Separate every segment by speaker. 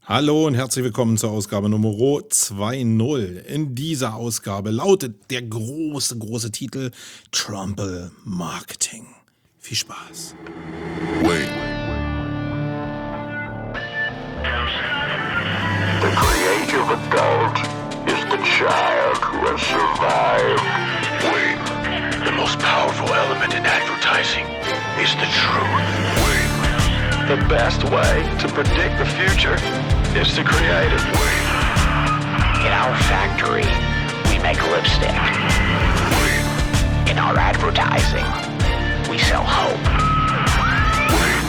Speaker 1: Hallo und herzlich willkommen zur Ausgabe Nummer 2.0. In dieser Ausgabe lautet der große Titel Trumple Marketing. Viel Spaß.
Speaker 2: Wait. The creative adult is the child who has survived. Wait. The most powerful element in advertising is the truth. Wait. The best way to predict the future is to create it. Wait.
Speaker 3: In our factory, we make lipstick.
Speaker 2: Wait.
Speaker 3: In our advertising, we sell hope.
Speaker 2: Wait.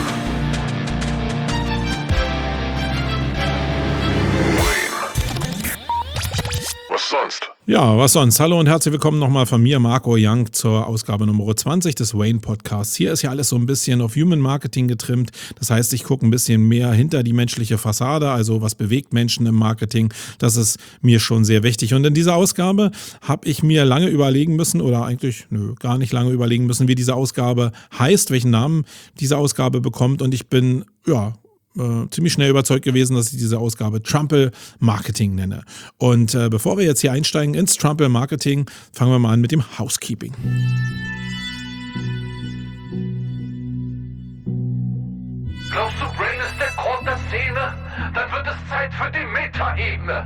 Speaker 2: Was sonst?
Speaker 1: Ja, was sonst? Hallo und herzlich willkommen nochmal von mir, Marco Young, zur Ausgabe Nummer 20 des Wayne Podcasts. Hier ist ja alles so ein bisschen auf Human Marketing getrimmt. Das heißt, ich gucke ein bisschen mehr hinter die menschliche Fassade, also was bewegt Menschen im Marketing. Das ist mir schon sehr wichtig. Und in dieser Ausgabe habe ich mir lange überlegen müssen, oder eigentlich gar nicht lange überlegen müssen, wie diese Ausgabe heißt, welchen Namen diese Ausgabe bekommt. Und ich bin, ziemlich schnell überzeugt gewesen, dass ich diese Ausgabe Trumple Marketing nenne. Und bevor wir jetzt hier einsteigen ins Trumple Marketing, fangen wir mal an mit dem Housekeeping.
Speaker 4: Glaubst du, Brain ist der Grund der Szene? Dann wird es Zeit für die Metaebene.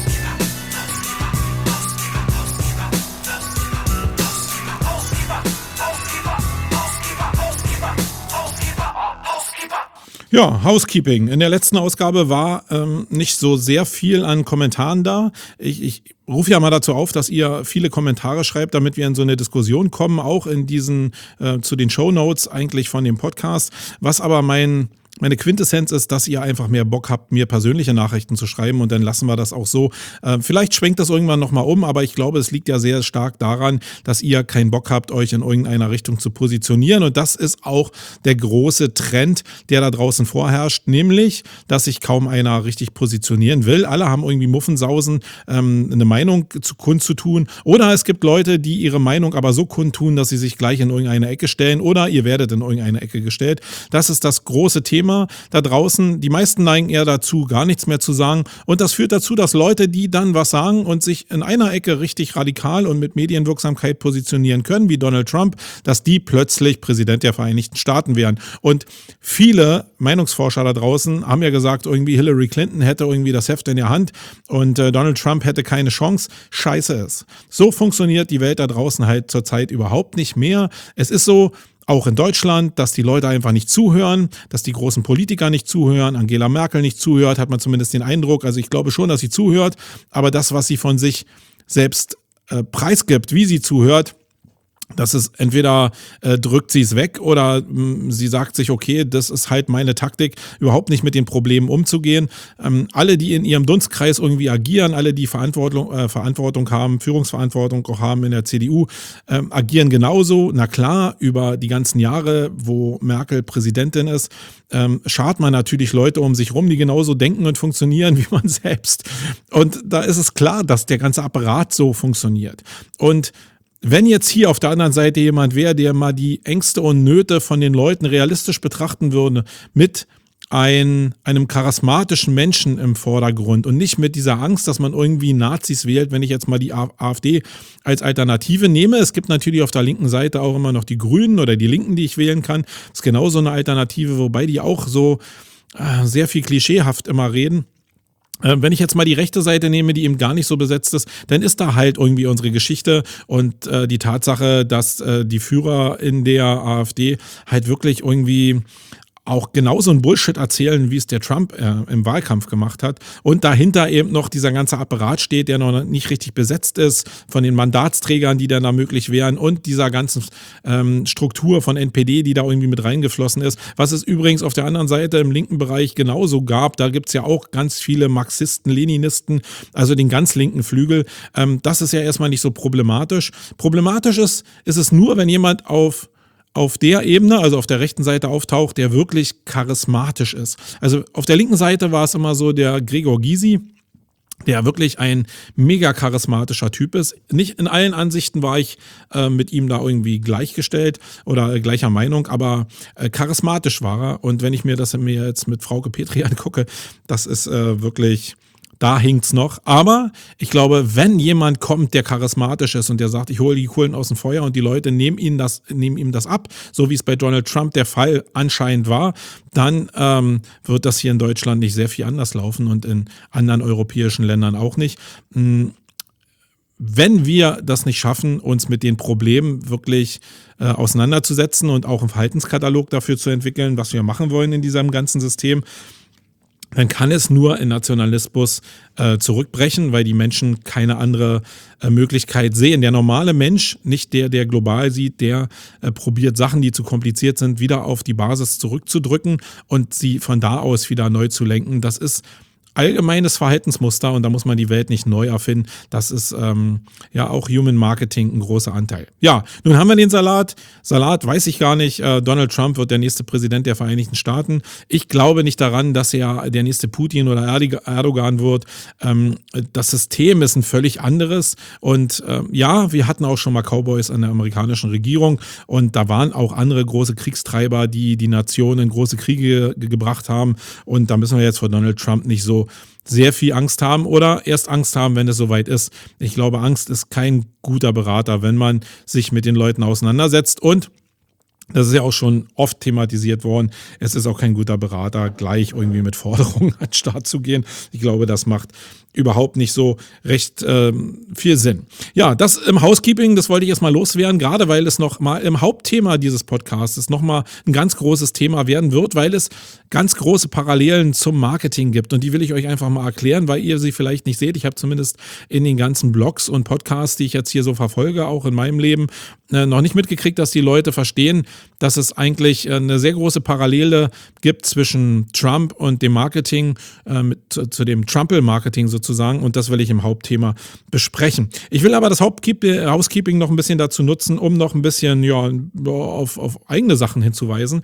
Speaker 1: Ja, Housekeeping. In der letzten Ausgabe war nicht so sehr viel an Kommentaren da. Ich rufe ja mal dazu auf, dass ihr viele Kommentare schreibt, damit wir in so eine Diskussion kommen, auch in diesen zu den Shownotes eigentlich von dem Podcast. Was aber meine Quintessenz ist, dass ihr einfach mehr Bock habt, mir persönliche Nachrichten zu schreiben, und dann lassen wir das auch so. Vielleicht schwenkt das irgendwann nochmal um, aber ich glaube, es liegt ja sehr stark daran, dass ihr keinen Bock habt, euch in irgendeiner Richtung zu positionieren, und das ist auch der große Trend, der da draußen vorherrscht, nämlich, dass sich kaum einer richtig positionieren will. Alle haben irgendwie Muffensausen, eine Meinung kundzutun, oder es gibt Leute, die ihre Meinung aber so kundtun, dass sie sich gleich in irgendeine Ecke stellen, oder ihr werdet in irgendeine Ecke gestellt. Das ist das große Thema da draußen. Die meisten neigen eher dazu, gar nichts mehr zu sagen, und das führt dazu, dass Leute, die dann was sagen und sich in einer Ecke richtig radikal und mit Medienwirksamkeit positionieren können, wie Donald Trump, dass die plötzlich Präsident der Vereinigten Staaten wären. Und viele Meinungsforscher da draußen haben ja gesagt, irgendwie Hillary Clinton hätte irgendwie das Heft in der Hand und Donald Trump hätte keine Chance. Scheiße ist. So funktioniert die Welt da draußen halt zurzeit überhaupt nicht mehr. Es ist so, auch in Deutschland, dass die Leute einfach nicht zuhören, dass die großen Politiker nicht zuhören, Angela Merkel nicht zuhört, hat man zumindest den Eindruck. Also ich glaube schon, dass sie zuhört, aber das, was sie von sich selbst preisgibt, wie sie zuhört, das ist entweder drückt sie es weg oder sie sagt sich, okay, das ist halt meine Taktik, überhaupt nicht mit den Problemen umzugehen. Alle, die in ihrem Dunstkreis irgendwie agieren, alle, die Verantwortung haben, Führungsverantwortung auch haben in der CDU, agieren genauso. Na klar, über die ganzen Jahre, wo Merkel Präsidentin ist, schart man natürlich Leute um sich rum, die genauso denken und funktionieren wie man selbst. Und da ist es klar, dass der ganze Apparat so funktioniert. Und wenn jetzt hier auf der anderen Seite jemand wäre, der mal die Ängste und Nöte von den Leuten realistisch betrachten würde, mit einem charismatischen Menschen im Vordergrund und nicht mit dieser Angst, dass man irgendwie Nazis wählt, wenn ich jetzt mal die AfD als Alternative nehme. Es gibt natürlich auf der linken Seite auch immer noch die Grünen oder die Linken, die ich wählen kann. Das ist genauso eine Alternative, wobei die auch so sehr viel klischeehaft immer reden. Wenn ich jetzt mal die rechte Seite nehme, die eben gar nicht so besetzt ist, dann ist da halt irgendwie unsere Geschichte und die Tatsache, dass die Führer in der AfD halt wirklich irgendwie auch genauso ein Bullshit erzählen, wie es der Trump im Wahlkampf gemacht hat. Und dahinter eben noch dieser ganze Apparat steht, der noch nicht richtig besetzt ist, von den Mandatsträgern, die dann da möglich wären, und dieser ganzen Struktur von NPD, die da irgendwie mit reingeflossen ist. Was es übrigens auf der anderen Seite im linken Bereich genauso gab. Da gibt's ja auch ganz viele Marxisten, Leninisten, also den ganz linken Flügel. Das ist ja erstmal nicht so problematisch. Problematisch ist es nur, wenn jemand auf der Ebene, also auf der rechten Seite auftaucht, der wirklich charismatisch ist. Also auf der linken Seite war es immer so der Gregor Gysi, der wirklich ein mega charismatischer Typ ist. Nicht in allen Ansichten war ich mit ihm da irgendwie gleichgestellt oder gleicher Meinung, aber charismatisch war er. Und wenn ich mir das jetzt mit Frauke Petry angucke, das ist wirklich... Da hinkt's noch. Aber ich glaube, wenn jemand kommt, der charismatisch ist und der sagt, ich hole die Kohlen aus dem Feuer und die Leute nehmen ihm das ab, so wie es bei Donald Trump der Fall anscheinend war, dann wird das hier in Deutschland nicht sehr viel anders laufen und in anderen europäischen Ländern auch nicht. Wenn wir das nicht schaffen, uns mit den Problemen wirklich auseinanderzusetzen und auch einen Verhaltenskatalog dafür zu entwickeln, was wir machen wollen in diesem ganzen System, dann kann es nur in Nationalismus zurückbrechen, weil die Menschen keine andere Möglichkeit sehen. Der normale Mensch, nicht der global sieht, der probiert Sachen, die zu kompliziert sind, wieder auf die Basis zurückzudrücken und sie von da aus wieder neu zu lenken. Das ist allgemeines Verhaltensmuster und da muss man die Welt nicht neu erfinden. Das ist ja auch Human Marketing ein großer Anteil. Ja, nun haben wir den Salat. Salat weiß ich gar nicht. Donald Trump wird der nächste Präsident der Vereinigten Staaten. Ich glaube nicht daran, dass er der nächste Putin oder Erdogan wird. Das System ist ein völlig anderes und ja, wir hatten auch schon mal Cowboys an der amerikanischen Regierung und da waren auch andere große Kriegstreiber, die Nationen in große Kriege gebracht haben und da müssen wir jetzt vor Donald Trump nicht so sehr viel Angst haben oder erst Angst haben, wenn es soweit ist. Ich glaube, Angst ist kein guter Berater, wenn man sich mit den Leuten auseinandersetzt und das ist ja auch schon oft thematisiert worden. Es ist auch kein guter Berater, gleich irgendwie mit Forderungen an den Start zu gehen. Ich glaube, das macht überhaupt nicht so recht viel Sinn. Ja, das im Housekeeping, das wollte ich erstmal loswerden, gerade weil es noch mal im Hauptthema dieses Podcasts noch mal ein ganz großes Thema werden wird, weil es ganz große Parallelen zum Marketing gibt und die will ich euch einfach mal erklären, weil ihr sie vielleicht nicht seht. Ich habe zumindest in den ganzen Blogs und Podcasts, die ich jetzt hier so verfolge, auch in meinem Leben, noch nicht mitgekriegt, dass die Leute verstehen, dass es eigentlich eine sehr große Parallele gibt zwischen Trump und dem Marketing, zu dem Trumpel-Marketing sozusagen und das will ich im Hauptthema besprechen. Ich will aber das Housekeeping noch ein bisschen dazu nutzen, um noch ein bisschen auf eigene Sachen hinzuweisen.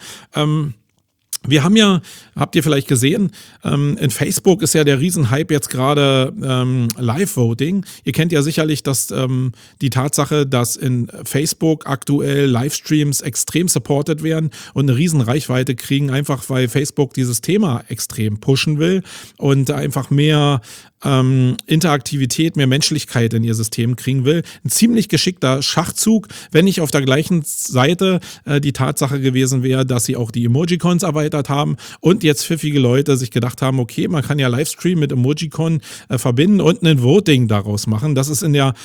Speaker 1: Wir haben ja, habt ihr vielleicht gesehen, in Facebook ist ja der Riesenhype jetzt gerade Live-Voting. Ihr kennt ja sicherlich die Tatsache, dass in Facebook aktuell Livestreams extrem supported werden und eine riesen Reichweite kriegen, einfach weil Facebook dieses Thema extrem pushen will und einfach mehr Interaktivität, mehr Menschlichkeit in ihr System kriegen will. Ein ziemlich geschickter Schachzug, wenn nicht auf der gleichen Seite die Tatsache gewesen wäre, dass sie auch die Emojicons erweitert haben und jetzt pfiffige Leute sich gedacht haben, okay, man kann ja Livestream mit Emojicon verbinden und ein Voting daraus machen. Das ist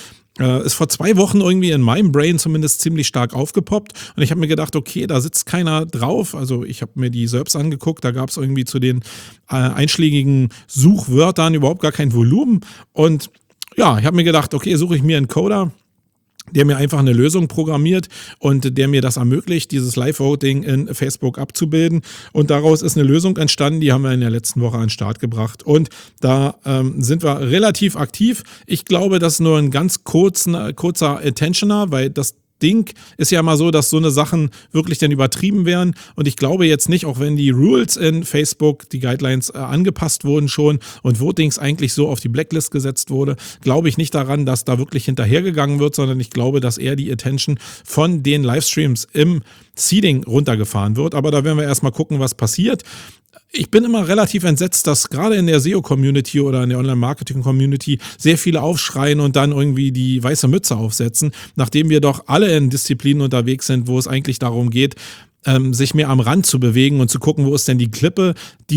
Speaker 1: ist vor 2 Wochen irgendwie in meinem Brain zumindest ziemlich stark aufgepoppt und ich habe mir gedacht, okay, da sitzt keiner drauf, also ich habe mir die SERPs angeguckt, da gab es irgendwie zu den einschlägigen Suchwörtern überhaupt gar kein Volumen und ja, ich habe mir gedacht, okay, suche ich mir einen Coder, der mir einfach eine Lösung programmiert und der mir das ermöglicht, dieses Live-Voting in Facebook abzubilden. Und daraus ist eine Lösung entstanden, die haben wir in der letzten Woche an den Start gebracht. Und da sind wir relativ aktiv. Ich glaube, das ist nur ein ganz kurzer Attentioner, weil das Ding ist ja mal so, dass so eine Sachen wirklich dann übertrieben werden und ich glaube jetzt nicht, auch wenn die Rules in Facebook, die Guidelines angepasst wurden schon und Votings eigentlich so auf die Blacklist gesetzt wurde, glaube ich nicht daran, dass da wirklich hinterhergegangen wird, sondern ich glaube, dass eher die Attention von den Livestreams im Seeding runtergefahren wird, aber da werden wir erstmal gucken, was passiert. Ich bin immer relativ entsetzt, dass gerade in der SEO-Community oder in der Online-Marketing-Community sehr viele aufschreien und dann irgendwie die weiße Mütze aufsetzen, nachdem wir doch alle in Disziplinen unterwegs sind, wo es eigentlich darum geht, sich mehr am Rand zu bewegen und zu gucken, wo ist denn die Klippe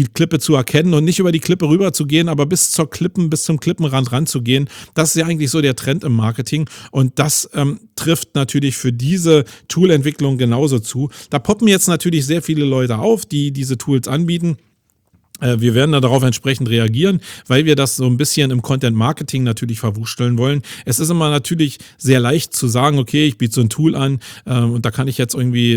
Speaker 1: zu erkennen und nicht über die Klippe rüber zu gehen, aber bis zum Klippenrand ranzugehen. Das ist ja eigentlich so der Trend im Marketing und das trifft natürlich für diese Toolentwicklung genauso zu. Da poppen jetzt natürlich sehr viele Leute auf, die diese Tools anbieten. Wir werden da darauf entsprechend reagieren, weil wir das so ein bisschen im Content-Marketing natürlich verwursteln wollen. Es ist immer natürlich sehr leicht zu sagen, okay, ich biete so ein Tool an und da kann ich jetzt irgendwie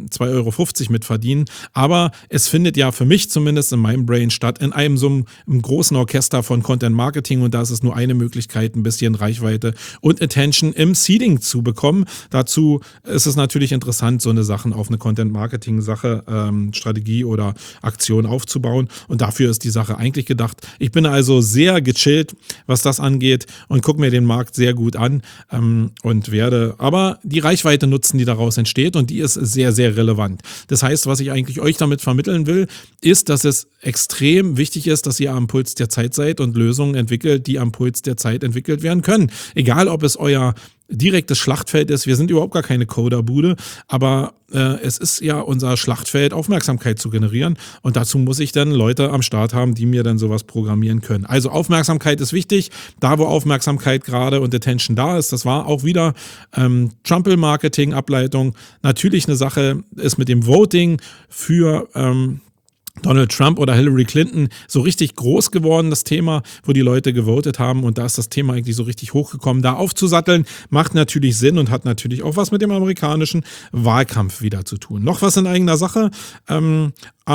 Speaker 1: 2,50 € mit verdienen. Aber es findet ja für mich zumindest in meinem Brain statt, in einem so einem großen Orchester von Content-Marketing und da ist es nur eine Möglichkeit, ein bisschen Reichweite und Attention im Seeding zu bekommen. Dazu ist es natürlich interessant, so eine Sachen auf eine Content-Marketing-Sache, Strategie oder Aktion aufzubauen. Und dafür ist die Sache eigentlich gedacht. Ich bin also sehr gechillt, was das angeht und gucke mir den Markt sehr gut an und werde aber die Reichweite nutzen, die daraus entsteht, und die ist sehr, sehr relevant. Das heißt, was ich eigentlich euch damit vermitteln will, ist, dass es extrem wichtig ist, dass ihr am Puls der Zeit seid und Lösungen entwickelt, die am Puls der Zeit entwickelt werden können. Egal, ob es euer direktes Schlachtfeld ist. Wir sind überhaupt gar keine Coderbude, aber es ist ja unser Schlachtfeld, Aufmerksamkeit zu generieren, und dazu muss ich dann Leute am Start haben, die mir dann sowas programmieren können. Also Aufmerksamkeit ist wichtig. Da, wo Aufmerksamkeit gerade und Attention da ist, das war auch wieder Trumpel-Marketing-Ableitung. Natürlich eine Sache ist mit dem Voting für Donald Trump oder Hillary Clinton so richtig groß geworden, das Thema, wo die Leute gewotet haben, und da ist das Thema eigentlich so richtig hochgekommen. Da aufzusatteln macht natürlich Sinn und hat natürlich auch was mit dem amerikanischen Wahlkampf wieder zu tun. Noch was in eigener Sache. Am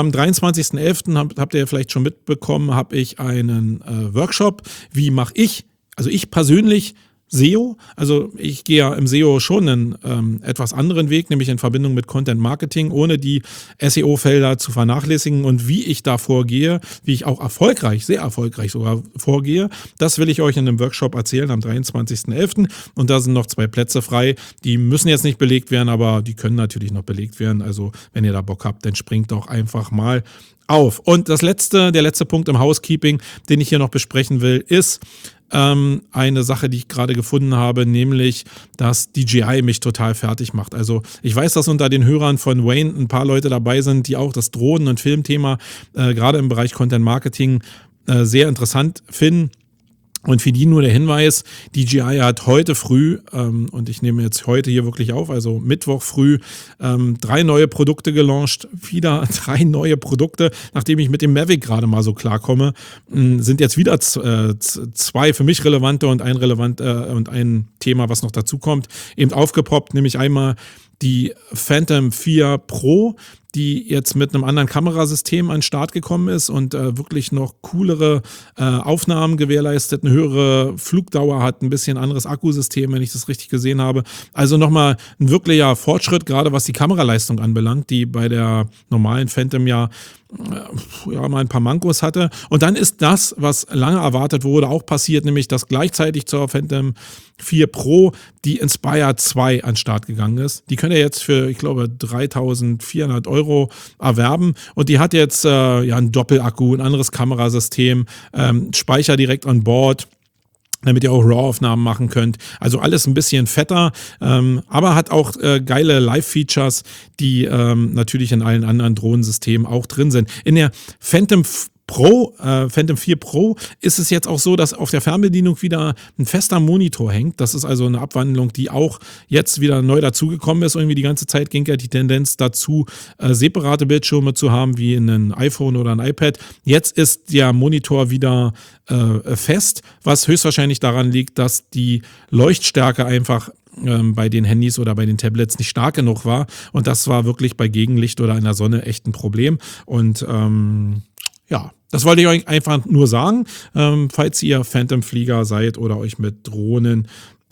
Speaker 1: 23.11. habt ihr ja vielleicht schon mitbekommen, habe ich einen Workshop. Wie mache ich, also ich persönlich, SEO, also ich gehe ja im SEO schon einen etwas anderen Weg, nämlich in Verbindung mit Content Marketing, ohne die SEO-Felder zu vernachlässigen, und wie ich da vorgehe, wie ich auch erfolgreich, sehr erfolgreich sogar vorgehe, das will ich euch in einem Workshop erzählen am 23.11. und da sind noch 2 Plätze frei, die müssen jetzt nicht belegt werden, aber die können natürlich noch belegt werden, also wenn ihr da Bock habt, dann springt doch einfach mal auf. Und der letzte Punkt im Housekeeping, den ich hier noch besprechen will, ist eine Sache, die ich gerade gefunden habe, nämlich, dass DJI mich total fertig macht. Also ich weiß, dass unter den Hörern von Wayne ein paar Leute dabei sind, die auch das Drohnen- und Filmthema gerade im Bereich Content Marketing sehr interessant finden. Und für die nur der Hinweis, DJI hat heute früh, und ich nehme jetzt heute hier wirklich auf, also Mittwoch früh, 3 neue Produkte gelauncht. Wieder 3 neue Produkte, nachdem ich mit dem Mavic gerade mal so klarkomme, sind jetzt wieder 2 für mich relevante und ein Thema, was noch dazu kommt, eben aufgepoppt, nämlich einmal die Phantom 4 Pro, die jetzt mit einem anderen Kamerasystem an den Start gekommen ist und wirklich noch coolere Aufnahmen gewährleistet, eine höhere Flugdauer hat, ein bisschen anderes Akkusystem, wenn ich das richtig gesehen habe. Also nochmal ein wirklicher Fortschritt, gerade was die Kameraleistung anbelangt, die bei der normalen Phantom ja mal ein paar Mankos hatte. Und dann ist das, was lange erwartet wurde, auch passiert, nämlich dass gleichzeitig zur Phantom 4 Pro die Inspire 2 an den Start gegangen ist. Die könnt ihr jetzt für, ich glaube, 3.400 € erwerben, und die hat jetzt einen Doppelakku, ein anderes Kamerasystem, Speicher direkt an Bord, damit ihr auch RAW-Aufnahmen machen könnt. Also alles ein bisschen fetter, aber hat auch geile Live-Features, die natürlich in allen anderen Drohnensystemen auch drin sind. In der Phantom 4 Pro ist es jetzt auch so, dass auf der Fernbedienung wieder ein fester Monitor hängt. Das ist also eine Abwandlung, die auch jetzt wieder neu dazugekommen ist. Irgendwie die ganze Zeit ging ja die Tendenz dazu, separate Bildschirme zu haben, wie in einem iPhone oder ein iPad. Jetzt ist der Monitor wieder fest, was höchstwahrscheinlich daran liegt, dass die Leuchtstärke einfach bei den Handys oder bei den Tablets nicht stark genug war. Und das war wirklich bei Gegenlicht oder in der Sonne echt ein Problem. Und ja, das wollte ich euch einfach nur sagen, falls ihr Phantom-Flieger seid oder euch mit Drohnen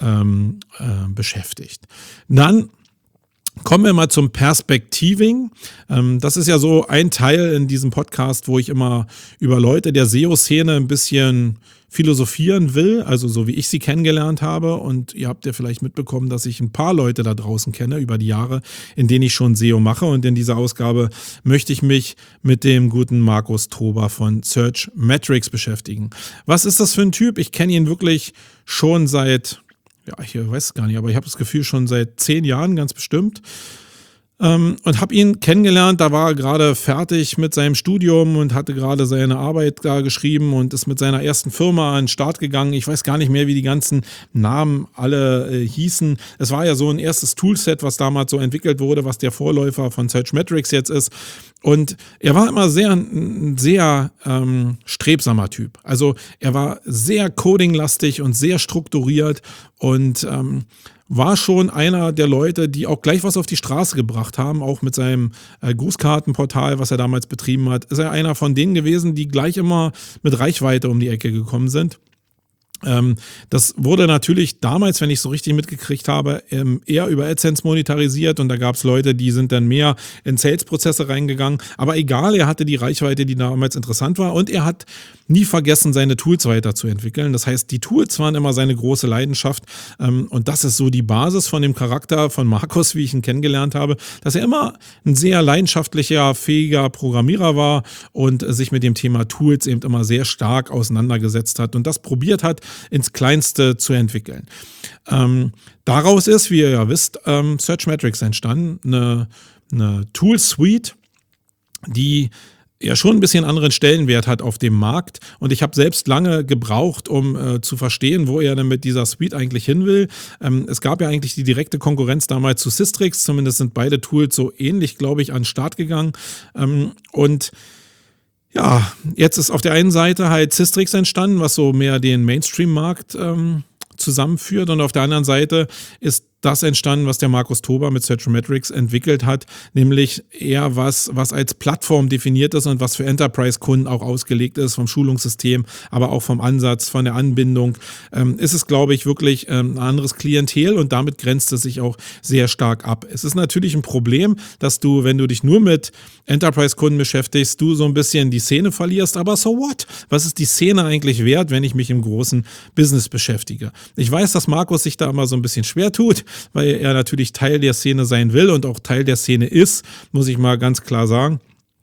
Speaker 1: beschäftigt. Dann kommen wir mal zum Perspektiving. Das ist ja so ein Teil in diesem Podcast, wo ich immer über Leute der SEO-Szene ein bisschen philosophieren will, also so wie ich sie kennengelernt habe. Und ihr habt ja vielleicht mitbekommen, dass ich ein paar Leute da draußen kenne über die Jahre, in denen ich schon SEO mache. Und in dieser Ausgabe möchte ich mich mit dem guten Markus Tober von Search Metrics beschäftigen. Was ist das für ein Typ? Ich kenne ihn wirklich schon seit, ich weiß es gar nicht, aber ich habe das Gefühl schon seit 10 Jahren ganz bestimmt. Und habe ihn kennengelernt, da war er gerade fertig mit seinem Studium und hatte gerade seine Arbeit da geschrieben und ist mit seiner ersten Firma an den Start gegangen. Ich weiß gar nicht mehr, wie die ganzen Namen alle hießen. Es war ja so ein erstes Toolset, was damals so entwickelt wurde, was der Vorläufer von Search Metrics jetzt ist. Und er war immer ein sehr strebsamer Typ. Also er war sehr codinglastig und sehr strukturiert und war schon einer der Leute, die auch gleich was auf die Straße gebracht haben, auch mit seinem Grußkartenportal, was er damals betrieben hat. Ist er einer von denen gewesen, die gleich immer mit Reichweite um die Ecke gekommen sind. Das wurde natürlich damals, wenn ich es so richtig mitgekriegt habe, eher über AdSense monetarisiert und da gab es Leute, die sind dann mehr in Sales-Prozesse reingegangen. Aber egal, er hatte die Reichweite, die damals interessant war und er hat nie vergessen, seine Tools weiterzuentwickeln. Das heißt, die Tools waren immer seine große Leidenschaft und das ist so die Basis von dem Charakter von Markus, wie ich ihn kennengelernt habe, dass er immer ein sehr leidenschaftlicher, fähiger Programmierer war und sich mit dem Thema Tools eben immer sehr stark auseinandergesetzt hat und das probiert hat, ins Kleinste zu entwickeln. Daraus ist, wie ihr ja wisst, Searchmetrics entstanden, eine Tool-Suite, die ja schon ein bisschen anderen Stellenwert hat auf dem Markt und ich habe selbst lange gebraucht, um zu verstehen, wo er denn mit dieser Suite eigentlich hin will. Es gab ja eigentlich die direkte Konkurrenz damals zu Systrix, zumindest sind beide Tools so ähnlich, glaube ich, an den Start gegangen und ja, jetzt ist auf der einen Seite halt Systrix entstanden, was so mehr den Mainstream-Markt zusammenführt und auf der anderen Seite ist das entstanden, was der Markus Tober mit Searchmetrics entwickelt hat, nämlich eher was als Plattform definiert ist und was für Enterprise-Kunden auch ausgelegt ist, vom Schulungssystem, aber auch vom Ansatz, von der Anbindung, ist es, glaube ich, wirklich ein anderes Klientel und damit grenzt es sich auch sehr stark ab. Es ist natürlich ein Problem, dass du, wenn du dich nur mit Enterprise-Kunden beschäftigst, du so ein bisschen die Szene verlierst, aber so what? Was ist die Szene eigentlich wert, wenn ich mich im großen Business beschäftige? Ich weiß, dass Markus sich da immer so ein bisschen schwer tut, weil er natürlich Teil der Szene sein will und auch Teil der Szene ist, muss ich mal ganz klar sagen.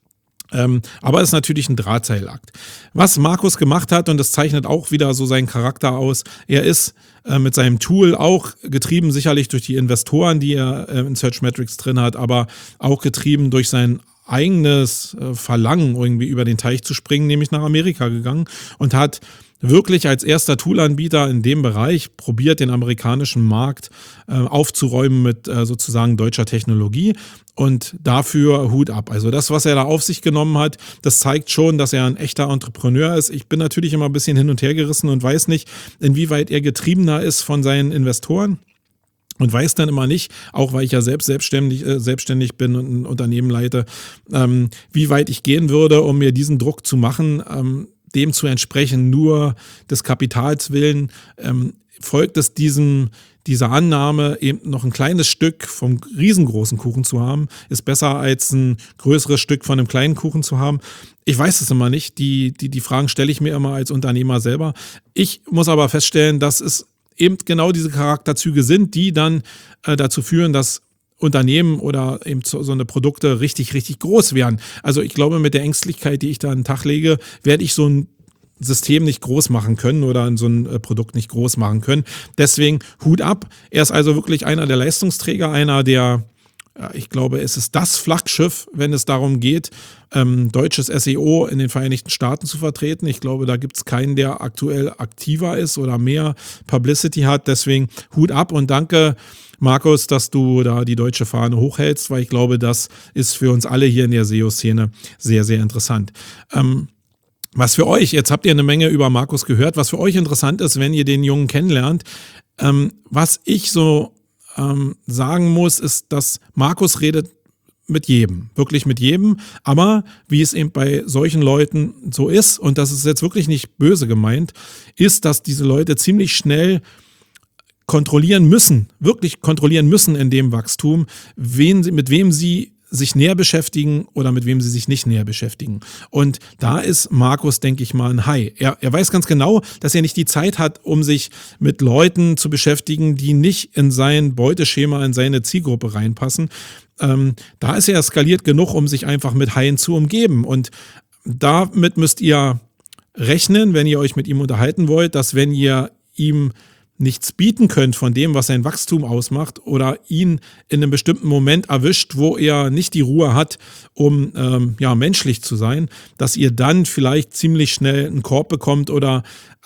Speaker 1: Aber es ist natürlich ein Drahtseilakt. Was Markus gemacht hat, und das zeichnet auch wieder so seinen Charakter aus, er ist mit seinem Tool auch getrieben, sicherlich durch die Investoren, die er in Searchmetrics drin hat, aber auch getrieben durch sein eigenes Verlangen, irgendwie über den Teich zu springen, nämlich nach Amerika gegangen und hat wirklich als erster Toolanbieter in dem Bereich probiert, den amerikanischen Markt aufzuräumen mit sozusagen deutscher Technologie und dafür Hut ab. Also das, was er da auf sich genommen hat, das zeigt schon, dass er ein echter Entrepreneur ist. Ich bin natürlich immer ein bisschen hin und her gerissen und weiß nicht, inwieweit er getriebener ist von seinen Investoren. Und weiß dann immer nicht, auch weil ich ja selbst selbstständig bin und ein Unternehmen leite, wie weit ich gehen würde, um mir diesen Druck zu machen, dem zu entsprechen, nur des Kapitals willen, folgt es dieser Annahme, eben noch ein kleines Stück vom riesengroßen Kuchen zu haben, ist besser als ein größeres Stück von einem kleinen Kuchen zu haben. Ich weiß es immer nicht. Die Fragen stelle ich mir immer als Unternehmer selber. Ich muss aber feststellen, dass es eben genau diese Charakterzüge sind, die dann dazu führen, dass Unternehmen oder eben so eine Produkte richtig, richtig groß werden. Also ich glaube, mit der Ängstlichkeit, die ich da an den Tag lege, werde ich so ein System nicht groß machen können oder so ein Produkt nicht groß machen können. Deswegen Hut ab. Er ist also wirklich einer der Leistungsträger, einer der, ich glaube, es ist das Flaggschiff, wenn es darum geht, deutsches SEO in den Vereinigten Staaten zu vertreten. Ich glaube, da gibt es keinen, der aktuell aktiver ist oder mehr Publicity hat. Deswegen Hut ab und danke, Markus, dass du da die deutsche Fahne hochhältst, weil ich glaube, das ist für uns alle hier in der SEO-Szene sehr, sehr interessant. Was für euch, jetzt habt ihr eine Menge über Markus gehört, was für euch interessant ist, wenn ihr den Jungen kennenlernt, was ich so sagen muss, ist, dass Markus redet mit jedem, wirklich mit jedem, aber wie es eben bei solchen Leuten so ist, und das ist jetzt wirklich nicht böse gemeint, ist, dass diese Leute ziemlich schnell wirklich kontrollieren müssen in dem Wachstum, mit wem sie sich näher beschäftigen oder mit wem sie sich nicht näher beschäftigen. Und da ist Markus, denke ich mal, ein Hai. Er weiß ganz genau, dass er nicht die Zeit hat, um sich mit Leuten zu beschäftigen, die nicht in sein Beuteschema, in seine Zielgruppe reinpassen. Da ist er skaliert genug, um sich einfach mit Haien zu umgeben. Und damit müsst ihr rechnen, wenn ihr euch mit ihm unterhalten wollt, dass wenn ihr ihm nichts bieten könnt von dem, was sein Wachstum ausmacht oder ihn in einem bestimmten Moment erwischt, wo er nicht die Ruhe hat, um menschlich zu sein, dass ihr dann vielleicht ziemlich schnell einen Korb bekommt oder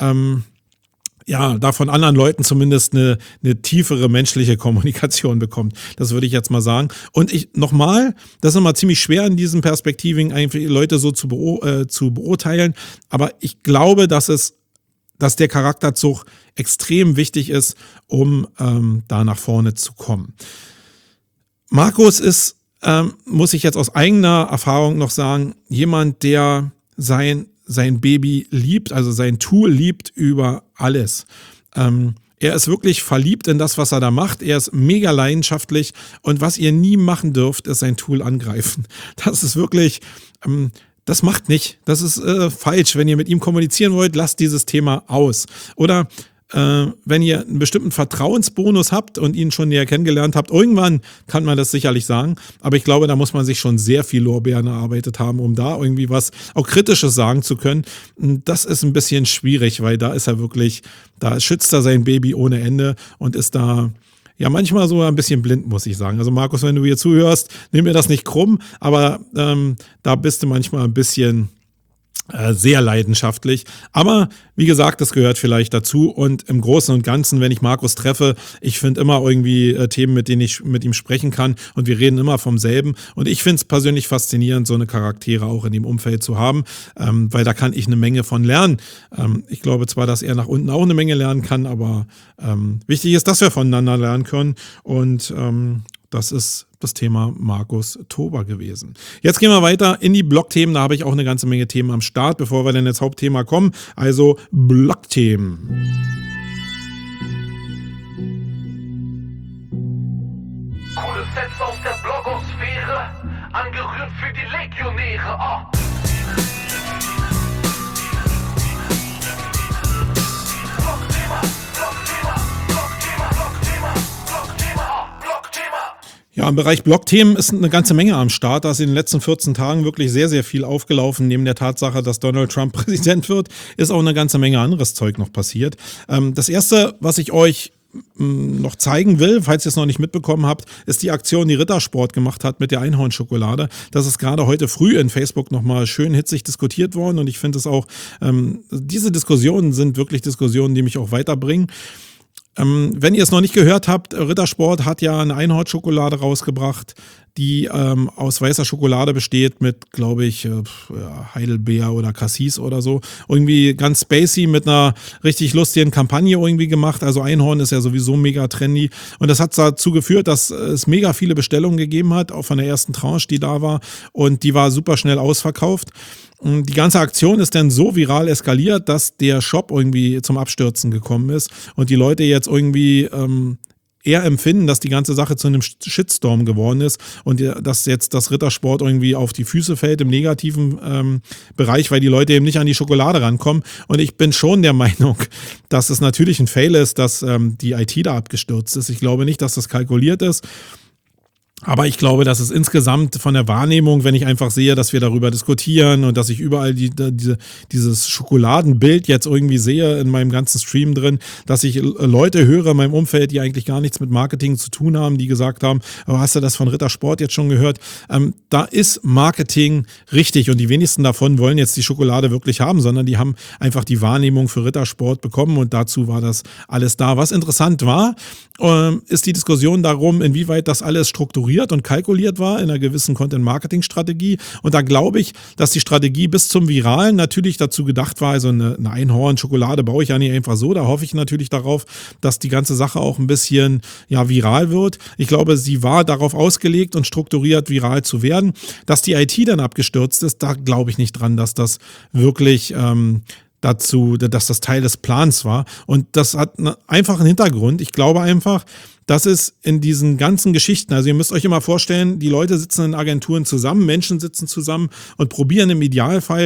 Speaker 1: da von anderen Leuten zumindest eine tiefere menschliche Kommunikation bekommt. Das würde ich jetzt mal sagen. Und das ist immer ziemlich schwer in diesem Perspektiving, eigentlich Leute so zu beurteilen, aber ich glaube, dass der Charakterzug extrem wichtig ist, um da nach vorne zu kommen. Markus ist, muss ich jetzt aus eigener Erfahrung noch sagen, jemand, der sein sein Baby liebt, also sein Tool liebt über alles. Er ist wirklich verliebt in das, was er da macht. Er ist mega leidenschaftlich. Und was ihr nie machen dürft, ist sein Tool angreifen. Das ist wirklich, das macht nicht. Das ist falsch. Wenn ihr mit ihm kommunizieren wollt, lasst dieses Thema aus. Oder wenn ihr einen bestimmten Vertrauensbonus habt und ihn schon näher kennengelernt habt, irgendwann kann man das sicherlich sagen. Aber ich glaube, da muss man sich schon sehr viel Lorbeeren erarbeitet haben, um da irgendwie was auch Kritisches sagen zu können. Das ist ein bisschen schwierig, weil da ist er wirklich, da schützt er sein Baby ohne Ende und ist da ja manchmal so ein bisschen blind, muss ich sagen. Also Markus, wenn du hier zuhörst, nimm mir das nicht krumm, aber da bist du manchmal ein bisschen sehr leidenschaftlich. Aber wie gesagt, das gehört vielleicht dazu. Und im Großen und Ganzen, wenn ich Markus treffe, ich finde immer irgendwie Themen, mit denen ich mit ihm sprechen kann. Und wir reden immer vom selben. Und ich finde es persönlich faszinierend, so eine Charaktere auch in dem Umfeld zu haben, weil da kann ich eine Menge von lernen. Ich glaube zwar, dass er nach unten auch eine Menge lernen kann, aber wichtig ist, dass wir voneinander lernen können. Und das ist das Thema Markus Tober gewesen. Jetzt gehen wir weiter in die Blog-Themen. Da habe ich auch eine ganze Menge Themen am Start, bevor wir dann ins Hauptthema kommen. Also Blog-Themen.
Speaker 4: Coole Sets aus der Blogosphäre, angerührt für die Legionäre. Oh.
Speaker 1: Ja, im Bereich Blog-Themen ist eine ganze Menge am Start. Da ist in den letzten 14 Tagen wirklich sehr, sehr viel aufgelaufen. Neben der Tatsache, dass Donald Trump Präsident wird, ist auch eine ganze Menge anderes Zeug noch passiert. Das erste, was ich euch noch zeigen will, falls ihr es noch nicht mitbekommen habt, ist die Aktion, die Rittersport gemacht hat mit der Einhornschokolade. Das ist gerade heute früh in Facebook nochmal schön hitzig diskutiert worden und ich finde es auch, diese Diskussionen sind wirklich Diskussionen, die mich auch weiterbringen. Wenn ihr es noch nicht gehört habt, Rittersport hat ja eine Einhornschokolade rausgebracht, die aus weißer Schokolade besteht mit, glaube ich, Heidelbeer oder Cassis oder so. Irgendwie ganz spacey mit einer richtig lustigen Kampagne irgendwie gemacht. Also Einhorn ist ja sowieso mega trendy. Und das hat dazu geführt, dass es mega viele Bestellungen gegeben hat, auch von der ersten Tranche, die da war. Und die war super schnell ausverkauft. Die ganze Aktion ist dann so viral eskaliert, dass der Shop irgendwie zum Abstürzen gekommen ist und die Leute jetzt irgendwie eher empfinden, dass die ganze Sache zu einem Shitstorm geworden ist und dass jetzt das Rittersport irgendwie auf die Füße fällt im negativen Bereich, weil die Leute eben nicht an die Schokolade rankommen. Und ich bin schon der Meinung, dass es natürlich ein Fail ist, dass die IT da abgestürzt ist. Ich glaube nicht, dass das kalkuliert ist. Aber ich glaube, dass es insgesamt von der Wahrnehmung, wenn ich einfach sehe, dass wir darüber diskutieren und dass ich überall dieses Schokoladenbild jetzt irgendwie sehe in meinem ganzen Stream drin, dass ich Leute höre in meinem Umfeld, die eigentlich gar nichts mit Marketing zu tun haben, die gesagt haben, oh, hast du das von Rittersport jetzt schon gehört? Da ist Marketing richtig und die wenigsten davon wollen jetzt die Schokolade wirklich haben, sondern die haben einfach die Wahrnehmung für Rittersport bekommen und dazu war das alles da. Was interessant war, ist die Diskussion darum, inwieweit das alles strukturiert und kalkuliert war in einer gewissen Content-Marketing-Strategie. Und da glaube ich, dass die Strategie bis zum Viralen natürlich dazu gedacht war, also eine Einhorn-Schokolade baue ich ja nicht einfach so, da hoffe ich natürlich darauf, dass die ganze Sache auch ein bisschen viral wird. Ich glaube, sie war darauf ausgelegt und strukturiert, viral zu werden. Dass die IT dann abgestürzt ist, da glaube ich nicht dran, dass das wirklich dass das Teil des Plans war. Und das hat einen einfachen Hintergrund. Ich glaube einfach, dass es in diesen ganzen Geschichten, also ihr müsst euch immer vorstellen, die Leute sitzen in Agenturen zusammen, Menschen sitzen zusammen und probieren im Idealfall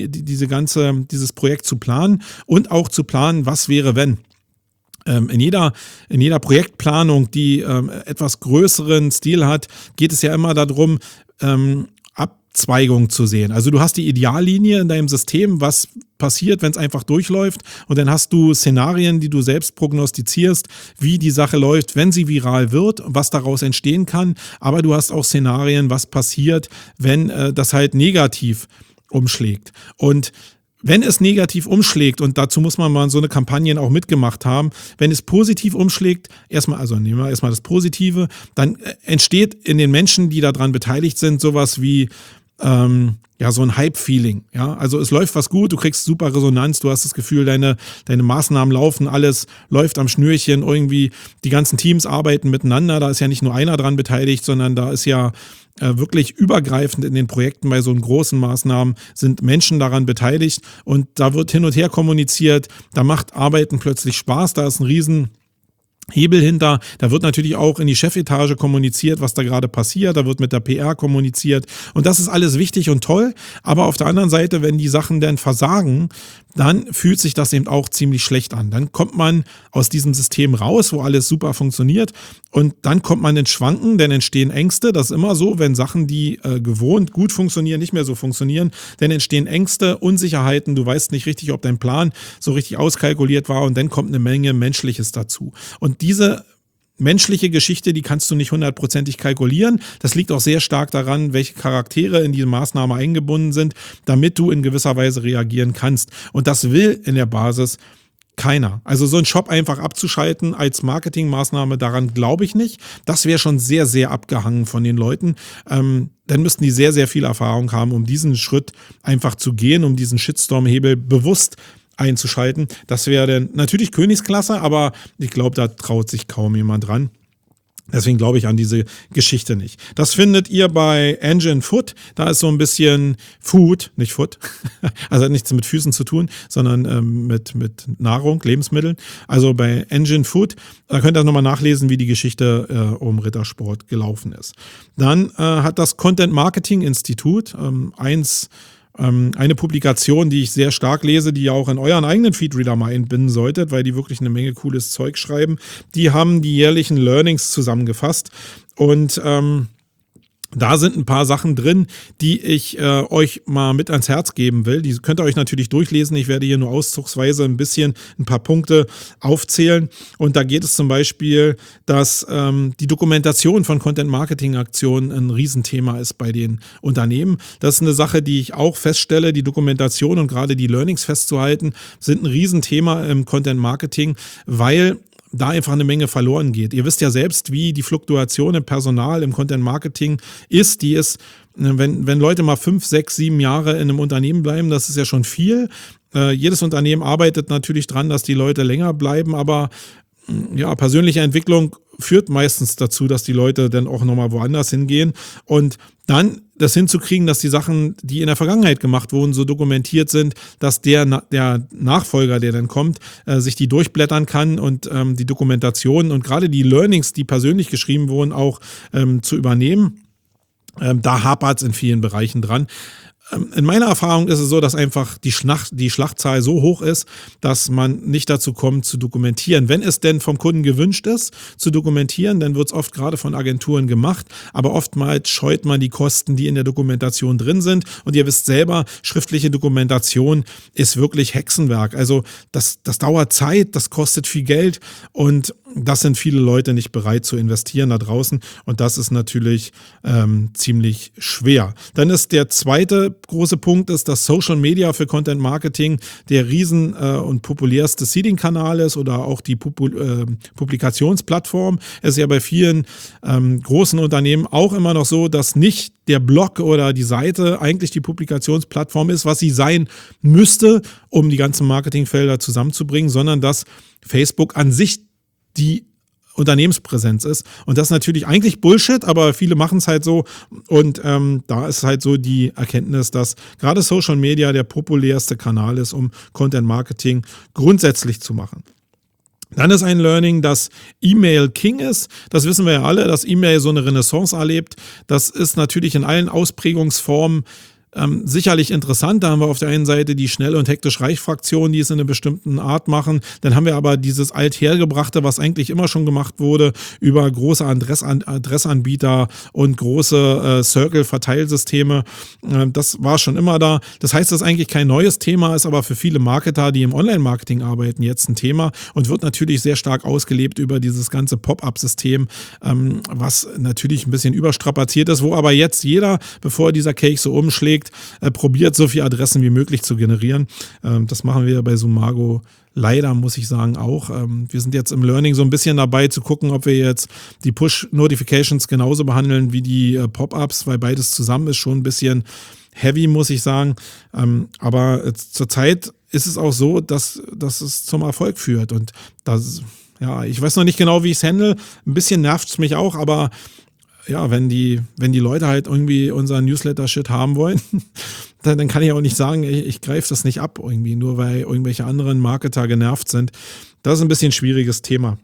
Speaker 1: dieses Projekt zu planen und auch zu planen, was wäre, wenn. In jeder Projektplanung, die etwas größeren Stil hat, geht es ja immer darum, Abzweigung zu sehen. Also du hast die Ideallinie in deinem System, was passiert, wenn es einfach durchläuft und dann hast du Szenarien, die du selbst prognostizierst, wie die Sache läuft, wenn sie viral wird, was daraus entstehen kann, aber du hast auch Szenarien, was passiert, wenn das halt negativ umschlägt. Und wenn es negativ umschlägt, und dazu muss man mal so eine Kampagnen auch mitgemacht haben, wenn es positiv umschlägt, nehmen wir erstmal das Positive, dann entsteht in den Menschen, die daran beteiligt sind, sowas wie so ein Hype-Feeling. Ja, also es läuft was gut, du kriegst super Resonanz, du hast das Gefühl, deine Maßnahmen laufen, alles läuft am Schnürchen, irgendwie die ganzen Teams arbeiten miteinander, da ist ja nicht nur einer dran beteiligt, sondern da ist ja wirklich übergreifend in den Projekten bei so großen Maßnahmen sind Menschen daran beteiligt und da wird hin und her kommuniziert, da macht Arbeiten plötzlich Spaß, da ist ein riesen Hebel hinter, da wird natürlich auch in die Chefetage kommuniziert, was da gerade passiert, da wird mit der PR kommuniziert und das ist alles wichtig und toll, aber auf der anderen Seite, wenn die Sachen dann versagen, dann fühlt sich das eben auch ziemlich schlecht an. Dann kommt man aus diesem System raus, wo alles super funktioniert und dann kommt man ins Schwanken, dann entstehen Ängste, das ist immer so, wenn Sachen, die gewohnt gut funktionieren, nicht mehr so funktionieren, dann entstehen Ängste, Unsicherheiten, du weißt nicht richtig, ob dein Plan so richtig auskalkuliert war und dann kommt eine Menge Menschliches dazu. Und diese menschliche Geschichte, die kannst du nicht 100%ig kalkulieren. Das liegt auch sehr stark daran, welche Charaktere in diese Maßnahme eingebunden sind, damit du in gewisser Weise reagieren kannst. Und das will in der Basis keiner. Also so einen Shop einfach abzuschalten als Marketingmaßnahme, daran glaube ich nicht. Das wäre schon sehr, sehr abgehangen von den Leuten. Dann müssten die sehr, sehr viel Erfahrung haben, um diesen Schritt einfach zu gehen, um diesen Shitstorm-Hebel bewusst einzuschalten. Das wäre dann natürlich Königsklasse, aber ich glaube, da traut sich kaum jemand dran. Deswegen glaube ich an diese Geschichte nicht. Das findet ihr bei Engine Food. Da ist so ein bisschen Food, nicht Food. Also hat nichts mit Füßen zu tun, sondern mit Nahrung, Lebensmitteln. Also bei Engine Food, da könnt ihr nochmal nachlesen, wie die Geschichte um Rittersport gelaufen ist. Dann hat das Content Marketing Institut eine Publikation, die ich sehr stark lese, die ihr auch in euren eigenen Feedreader mal einbinden solltet, weil die wirklich eine Menge cooles Zeug schreiben. Die haben die jährlichen Learnings zusammengefasst und da sind ein paar Sachen drin, die ich euch mal mit ans Herz geben will. Die könnt ihr euch natürlich durchlesen. Ich werde hier nur auszugsweise ein paar Punkte aufzählen. Und da geht es zum Beispiel, dass die Dokumentation von Content-Marketing-Aktionen ein Riesenthema ist bei den Unternehmen. Das ist eine Sache, die ich auch feststelle. Die Dokumentation und gerade die Learnings festzuhalten, sind ein Riesenthema im Content-Marketing, weil da einfach eine Menge verloren geht. Ihr wisst ja selbst, wie die Fluktuation im Personal, im Content-Marketing ist. Die ist, wenn Leute mal 5, 6, 7 Jahre in einem Unternehmen bleiben, das ist ja schon viel. Jedes Unternehmen arbeitet natürlich dran, dass die Leute länger bleiben, aber ja, persönliche Entwicklung führt meistens dazu, dass die Leute dann auch nochmal woanders hingehen und dann das hinzukriegen, dass die Sachen, die in der Vergangenheit gemacht wurden, so dokumentiert sind, dass der Nachfolger, der dann kommt, sich die durchblättern kann und die Dokumentation und gerade die Learnings, die persönlich geschrieben wurden, auch zu übernehmen. Da hapert es in vielen Bereichen dran. In meiner Erfahrung ist es so, dass einfach die Schlachtzahl so hoch ist, dass man nicht dazu kommt, zu dokumentieren. Wenn es denn vom Kunden gewünscht ist, zu dokumentieren, dann wird es oft gerade von Agenturen gemacht, aber oftmals scheut man die Kosten, die in der Dokumentation drin sind. Und ihr wisst selber, schriftliche Dokumentation ist wirklich Hexenwerk. Also das dauert Zeit, das kostet viel Geld und das sind viele Leute nicht bereit zu investieren da draußen und das ist natürlich ziemlich schwer. Dann ist der zweite große Punkt ist, dass Social Media für Content Marketing der riesen und populärste Seeding-Kanal ist oder auch die Publikationsplattform. Es ist ja bei vielen großen Unternehmen auch immer noch so, dass nicht der Blog oder die Seite eigentlich die Publikationsplattform ist, was sie sein müsste, um die ganzen Marketingfelder zusammenzubringen, sondern dass Facebook an sich die Unternehmenspräsenz ist. Und das ist natürlich eigentlich Bullshit, aber viele machen es halt so. Und da ist halt so die Erkenntnis, dass gerade Social Media der populärste Kanal ist, um Content Marketing grundsätzlich zu machen. Dann ist ein Learning, dass E-Mail King ist. Das wissen wir ja alle, dass E-Mail so eine Renaissance erlebt. Das ist natürlich in allen Ausprägungsformen sicherlich interessant. Da haben wir auf der einen Seite die schnelle und hektisch Reich-Fraktion, die es in einer bestimmten Art machen. Dann haben wir aber dieses Althergebrachte, was eigentlich immer schon gemacht wurde, über große Adressanbieter und große Circle-Verteilsysteme. Das war schon immer da. Das heißt, das ist eigentlich kein neues Thema, ist aber für viele Marketer, die im Online-Marketing arbeiten, jetzt ein Thema und wird natürlich sehr stark ausgelebt über dieses ganze Pop-up-System, was natürlich ein bisschen überstrapaziert ist, wo aber jetzt jeder, bevor dieser Cake so umschlägt, sagt, probiert so viele Adressen wie möglich zu generieren. Das machen wir bei Sumago leider, muss ich sagen, auch. Wir sind jetzt im Learning so ein bisschen dabei zu gucken, ob wir jetzt die Push-Notifications genauso behandeln wie die Pop-ups, weil beides zusammen ist schon ein bisschen heavy, muss ich sagen. Aber zurzeit ist es auch so, dass es zum Erfolg führt. Und das, ja, ich weiß noch nicht genau, wie ich es handle. Ein bisschen nervt es mich auch, aber ja, wenn die Leute halt irgendwie unseren Newsletter-Shit haben wollen, dann kann ich auch nicht sagen, ich greife das nicht ab irgendwie, nur weil irgendwelche anderen Marketer genervt sind. Das ist ein bisschen ein schwieriges Thema.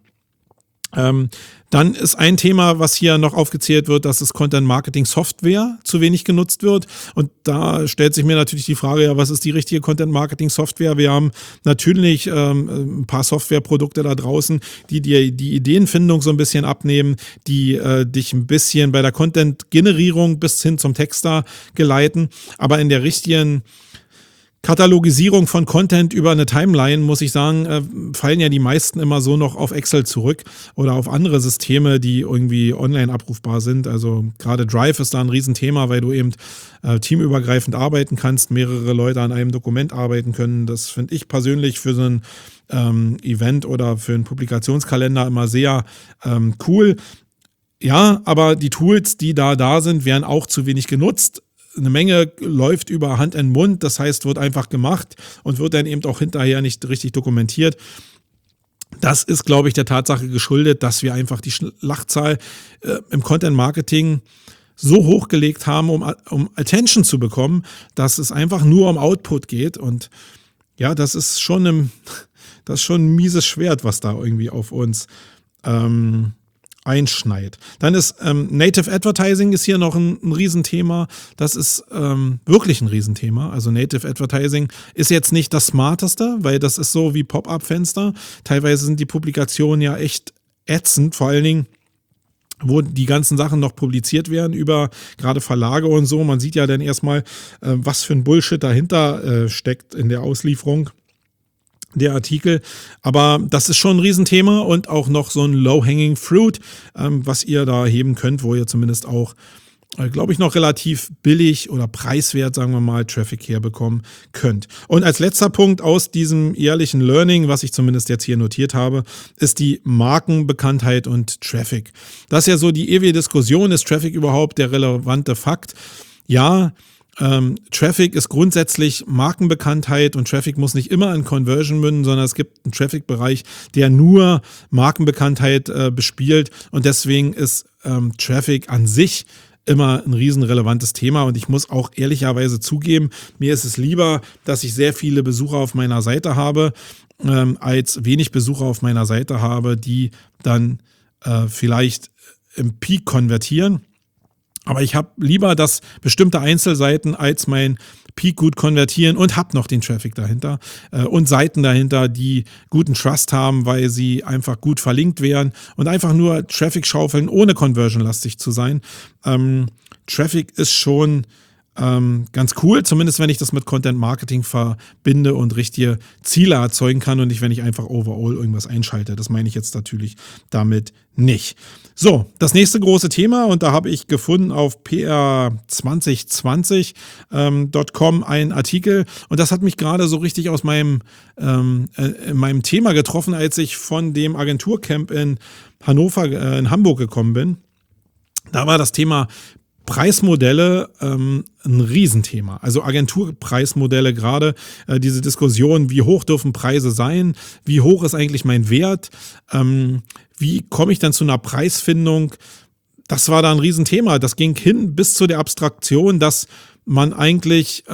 Speaker 1: Dann ist ein Thema, was hier noch aufgezählt wird, dass das Content-Marketing-Software zu wenig genutzt wird. Und da stellt sich mir natürlich die Frage, ja, was ist die richtige Content-Marketing-Software? Wir haben natürlich ein paar Softwareprodukte da draußen, die dir die Ideenfindung so ein bisschen abnehmen, die dich ein bisschen bei der Content-Generierung bis hin zum Texter geleiten. Aber in der richtigen Katalogisierung von Content über eine Timeline, muss ich sagen, fallen ja die meisten immer so noch auf Excel zurück oder auf andere Systeme, die irgendwie online abrufbar sind. Also gerade Drive ist da ein Riesenthema, weil du eben teamübergreifend arbeiten kannst, mehrere Leute an einem Dokument arbeiten können. Das finde ich persönlich für so ein Event oder für einen Publikationskalender immer sehr cool. Ja, aber die Tools, die da sind, werden auch zu wenig genutzt. Eine Menge läuft über Hand in Mund, das heißt, wird einfach gemacht und wird dann eben auch hinterher nicht richtig dokumentiert. Das ist, glaube ich, der Tatsache geschuldet, dass wir einfach die Schlachtzahl im Content-Marketing so hochgelegt haben, um Attention zu bekommen, dass es einfach nur um Output geht. Und ja, das ist schon ein mieses Schwert, was da irgendwie auf uns einschneit. Dann ist Native Advertising ist hier noch ein Riesenthema. Das ist wirklich ein Riesenthema. Also Native Advertising ist jetzt nicht das Smarteste, weil das ist so wie Pop-up-Fenster. Teilweise sind die Publikationen ja echt ätzend, vor allen Dingen, wo die ganzen Sachen noch publiziert werden über gerade Verlage und so. Man sieht ja dann erstmal, was für ein Bullshit dahinter steckt in der Auslieferung der Artikel, aber das ist schon ein Riesenthema und auch noch so ein Low-Hanging Fruit, was ihr da heben könnt, wo ihr zumindest auch, glaube ich, noch relativ billig oder preiswert, sagen wir mal, Traffic herbekommen könnt. Und als letzter Punkt aus diesem jährlichen Learning, was ich zumindest jetzt hier notiert habe, ist die Markenbekanntheit und Traffic. Das ist ja so die ewige Diskussion, ist Traffic überhaupt der relevante Fakt? Ja, Traffic ist grundsätzlich Markenbekanntheit und Traffic muss nicht immer in Conversion münden, sondern es gibt einen Traffic-Bereich, der nur Markenbekanntheit bespielt und deswegen ist Traffic an sich immer ein riesenrelevantes Thema und ich muss auch ehrlicherweise zugeben, mir ist es lieber, dass ich sehr viele Besucher auf meiner Seite habe, als wenig Besucher auf meiner Seite habe, die dann vielleicht im Peak konvertieren. Aber ich habe lieber, dass bestimmte Einzelseiten als mein Peak gut konvertieren und habe noch den Traffic dahinter und Seiten dahinter, die guten Trust haben, weil sie einfach gut verlinkt werden und einfach nur Traffic schaufeln, ohne conversion-lastig zu sein. Traffic ist schon ganz cool, zumindest wenn ich das mit Content Marketing verbinde und richtige Ziele erzeugen kann und nicht, wenn ich einfach overall irgendwas einschalte. Das meine ich jetzt natürlich damit nicht. So, das nächste große Thema und da habe ich gefunden auf pr2020.com einen Artikel und das hat mich gerade so richtig aus meinem Thema getroffen, als ich von dem Agenturcamp in Hamburg gekommen bin. Da war das Thema Preismodelle ein Riesenthema. Also Agenturpreismodelle gerade, diese Diskussion, wie hoch dürfen Preise sein, wie hoch ist eigentlich mein Wert, wie komme ich dann zu einer Preisfindung, das war da ein Riesenthema. Das ging hin bis zu der Abstraktion, dass man eigentlich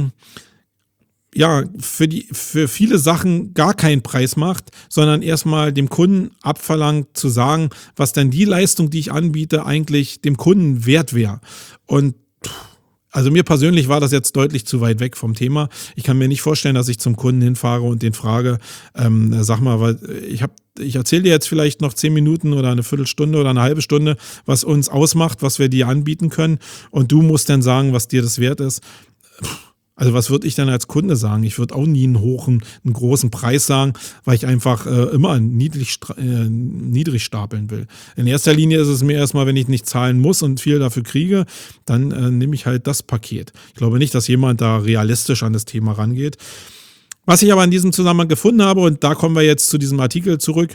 Speaker 1: für viele Sachen gar keinen Preis macht, sondern erstmal dem Kunden abverlangt zu sagen, was denn die Leistung, die ich anbiete, eigentlich dem Kunden wert wäre. Und also mir persönlich war das jetzt deutlich zu weit weg vom Thema. Ich kann mir nicht vorstellen, dass ich zum Kunden hinfahre und den frage, sag mal, weil ich erzähle dir jetzt vielleicht noch 10 Minuten oder eine Viertelstunde oder eine halbe Stunde, was uns ausmacht, was wir dir anbieten können und du musst dann sagen, was dir das wert ist. Also was würde ich denn als Kunde sagen? Ich würde auch nie einen großen Preis sagen, weil ich einfach immer niedrig stapeln will. In erster Linie ist es mir erstmal, wenn ich nicht zahlen muss und viel dafür kriege, dann nehme ich halt das Paket. Ich glaube nicht, dass jemand da realistisch an das Thema rangeht. Was ich aber in diesem Zusammenhang gefunden habe, und da kommen wir jetzt zu diesem Artikel zurück,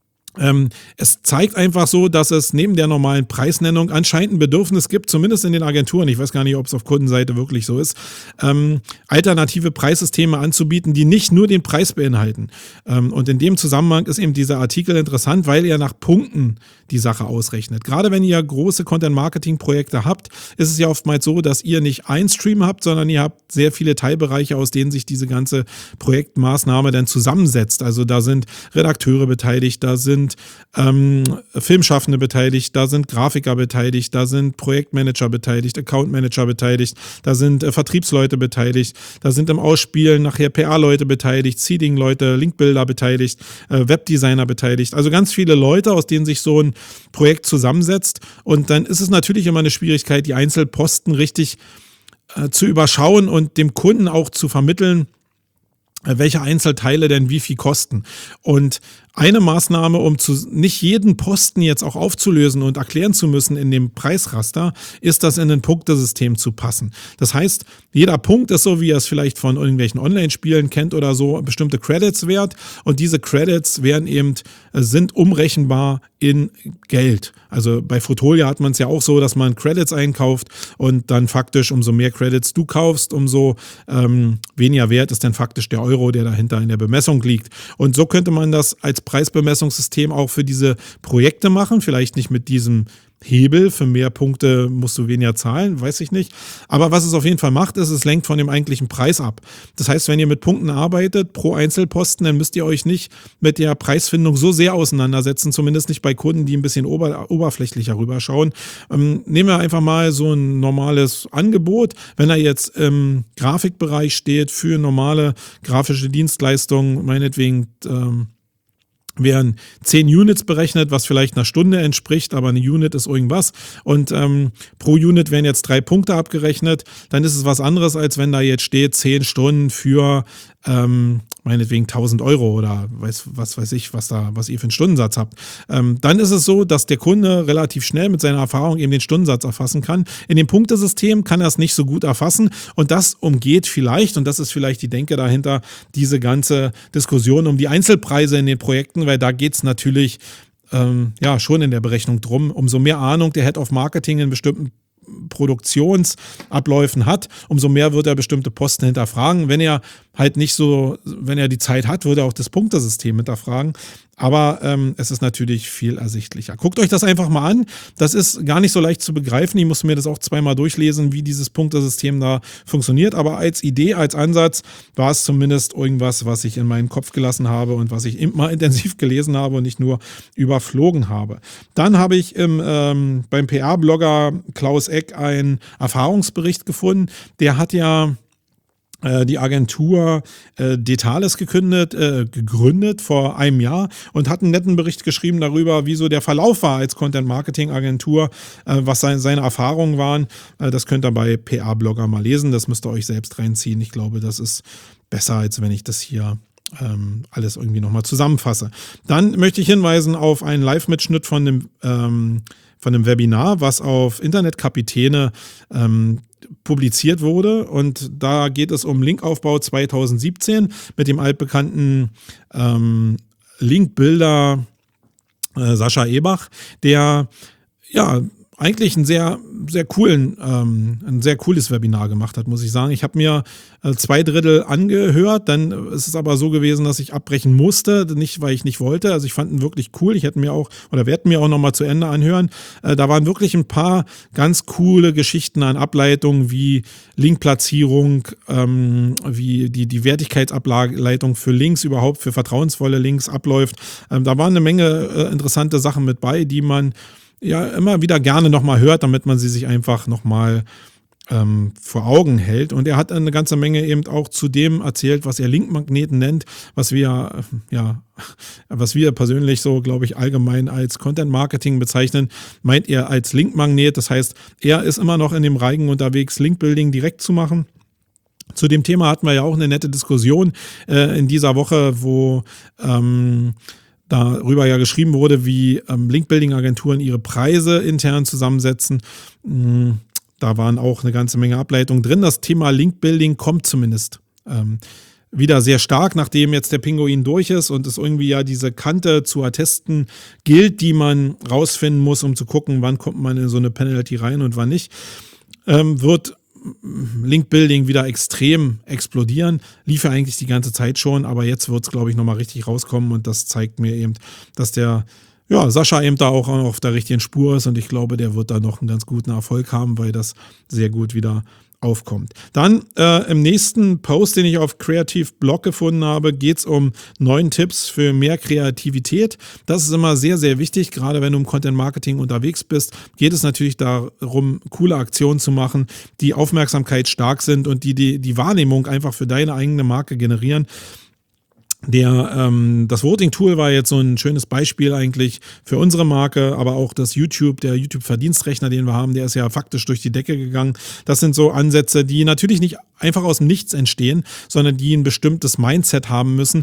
Speaker 1: es zeigt einfach so, dass es neben der normalen Preisnennung anscheinend ein Bedürfnis gibt, zumindest in den Agenturen, ich weiß gar nicht, ob es auf Kundenseite wirklich so ist, alternative Preissysteme anzubieten, die nicht nur den Preis beinhalten. Und in dem Zusammenhang ist eben dieser Artikel interessant, weil er nach Punkten die Sache ausrechnet. Gerade wenn ihr große Content-Marketing-Projekte habt, ist es ja oftmals so, dass ihr nicht einen Stream habt, sondern ihr habt sehr viele Teilbereiche, aus denen sich diese ganze Projektmaßnahme dann zusammensetzt. Also da sind Redakteure beteiligt, da sind Filmschaffende beteiligt, da sind Grafiker beteiligt, da sind Projektmanager beteiligt, Accountmanager beteiligt, da sind Vertriebsleute beteiligt, da sind im Ausspielen nachher PR-Leute beteiligt, Seeding-Leute, Linkbuilder beteiligt, Webdesigner beteiligt. Also ganz viele Leute, aus denen sich so ein Projekt zusammensetzt. Und dann ist es natürlich immer eine Schwierigkeit, die Einzelposten richtig zu überschauen und dem Kunden auch zu vermitteln, welche Einzelteile denn wie viel kosten. Und eine Maßnahme, um nicht jeden Posten jetzt auch aufzulösen und erklären zu müssen in dem Preisraster, ist das in ein Punktesystem zu passen. Das heißt, jeder Punkt ist so, wie ihr es vielleicht von irgendwelchen Online-Spielen kennt oder so, bestimmte Credits wert, und diese Credits sind umrechenbar in Geld. Also bei Fotolia hat man es ja auch so, dass man Credits einkauft und dann faktisch, umso mehr Credits du kaufst, umso weniger wert ist dann faktisch der Euro, der dahinter in der Bemessung liegt. Und so könnte man das als Preisbemessungssystem auch für diese Projekte machen, vielleicht nicht mit diesem Hebel, für mehr Punkte musst du weniger zahlen, weiß ich nicht. Aber was es auf jeden Fall macht, ist, es lenkt von dem eigentlichen Preis ab. Das heißt, wenn ihr mit Punkten arbeitet pro Einzelposten, dann müsst ihr euch nicht mit der Preisfindung so sehr auseinandersetzen, zumindest nicht bei Kunden, die ein bisschen oberflächlicher rüberschauen. Nehmen wir einfach mal so ein normales Angebot. Wenn er jetzt im Grafikbereich steht für normale grafische Dienstleistungen, meinetwegen werden 10 Units berechnet, was vielleicht einer Stunde entspricht, aber eine Unit ist irgendwas. Und pro Unit werden jetzt 3 Punkte abgerechnet. Dann ist es was anderes, als wenn da jetzt steht 10 Stunden für meinetwegen 1.000 Euro oder was weiß ich, was ihr für einen Stundensatz habt. Dann ist es so, dass der Kunde relativ schnell mit seiner Erfahrung eben den Stundensatz erfassen kann. In dem Punktesystem kann er es nicht so gut erfassen, und das umgeht vielleicht, und das ist vielleicht die Denke dahinter, diese ganze Diskussion um die Einzelpreise in den Projekten, weil da geht es natürlich schon in der Berechnung drum. Umso mehr Ahnung der Head of Marketing in bestimmten Produktionsabläufen hat, umso mehr wird er bestimmte Posten hinterfragen. Wenn er die Zeit hat, wird er auch das Punktesystem hinterfragen. Aber es ist natürlich viel ersichtlicher. Guckt euch das einfach mal an. Das ist gar nicht so leicht zu begreifen. Ich musste mir das auch zweimal durchlesen, wie dieses Punktesystem da funktioniert. Aber als Idee, als Ansatz war es zumindest irgendwas, was ich in meinen Kopf gelassen habe und was ich immer intensiv gelesen habe und nicht nur überflogen habe. Dann habe ich beim PR-Blogger Klaus Eck einen Erfahrungsbericht gefunden. Der hat ja die Agentur Detales gegründet vor einem Jahr und hat einen netten Bericht geschrieben darüber, wie so der Verlauf war als Content-Marketing-Agentur, was seine Erfahrungen waren. Das könnt ihr bei PR-Blogger mal lesen, das müsst ihr euch selbst reinziehen. Ich glaube, das ist besser, als wenn ich das hier alles irgendwie nochmal zusammenfasse. Dann möchte ich hinweisen auf einen Live-Mitschnitt von dem Webinar, was auf Internetkapitäne publiziert wurde, und da geht es um Linkaufbau 2017 mit dem altbekannten Linkbuilder Sascha Ebach, der eigentlich ein sehr cooles Webinar gemacht hat, muss ich sagen. Ich habe mir 2/3 angehört, dann ist es aber so gewesen, dass ich abbrechen musste, nicht weil ich nicht wollte. Also ich fand ihn wirklich cool. Ich werde mir auch nochmal zu Ende anhören. Da waren wirklich ein paar ganz coole Geschichten an Ableitungen wie Linkplatzierung, wie die Wertigkeitsableitung für Links überhaupt, für vertrauensvolle Links abläuft. Da waren eine Menge interessante Sachen mit bei, die man immer wieder gerne nochmal hört, damit man sie sich einfach nochmal vor Augen hält. Und er hat eine ganze Menge eben auch zu dem erzählt, was er Linkmagneten nennt, was wir persönlich so, glaube ich, allgemein als Content Marketing bezeichnen, meint er als Linkmagnet. Das heißt, er ist immer noch in dem Reigen unterwegs, Linkbuilding direkt zu machen. Zu dem Thema hatten wir ja auch eine nette Diskussion in dieser Woche, wo darüber ja geschrieben wurde, wie Link-Building-Agenturen ihre Preise intern zusammensetzen. Da waren auch eine ganze Menge Ableitungen drin. Das Thema Link-Building kommt zumindest wieder sehr stark, nachdem jetzt der Pinguin durch ist und es irgendwie ja diese Kante zu attesten gilt, die man rausfinden muss, um zu gucken, wann kommt man in so eine Penalty rein und wann nicht, wird Link-Building wieder extrem explodieren. Lief ja eigentlich die ganze Zeit schon, aber jetzt wird es, glaube ich, nochmal richtig rauskommen und das zeigt mir eben, dass der Sascha eben da auch auf der richtigen Spur ist und ich glaube, der wird da noch einen ganz guten Erfolg haben, weil das sehr gut wieder aufkommt. Dann im nächsten Post, den ich auf Creative Blog gefunden habe, geht es um 9 Tipps für mehr Kreativität. Das ist immer sehr, sehr wichtig, gerade wenn du im Content Marketing unterwegs bist, geht es natürlich darum, coole Aktionen zu machen, die Aufmerksamkeit stark sind und die Wahrnehmung einfach für deine eigene Marke generieren. Das Voting-Tool war jetzt so ein schönes Beispiel eigentlich für unsere Marke, aber auch der YouTube-Verdienstrechner, den wir haben, der ist ja faktisch durch die Decke gegangen. Das sind so Ansätze, die natürlich nicht einfach aus dem Nichts entstehen, sondern die ein bestimmtes Mindset haben müssen.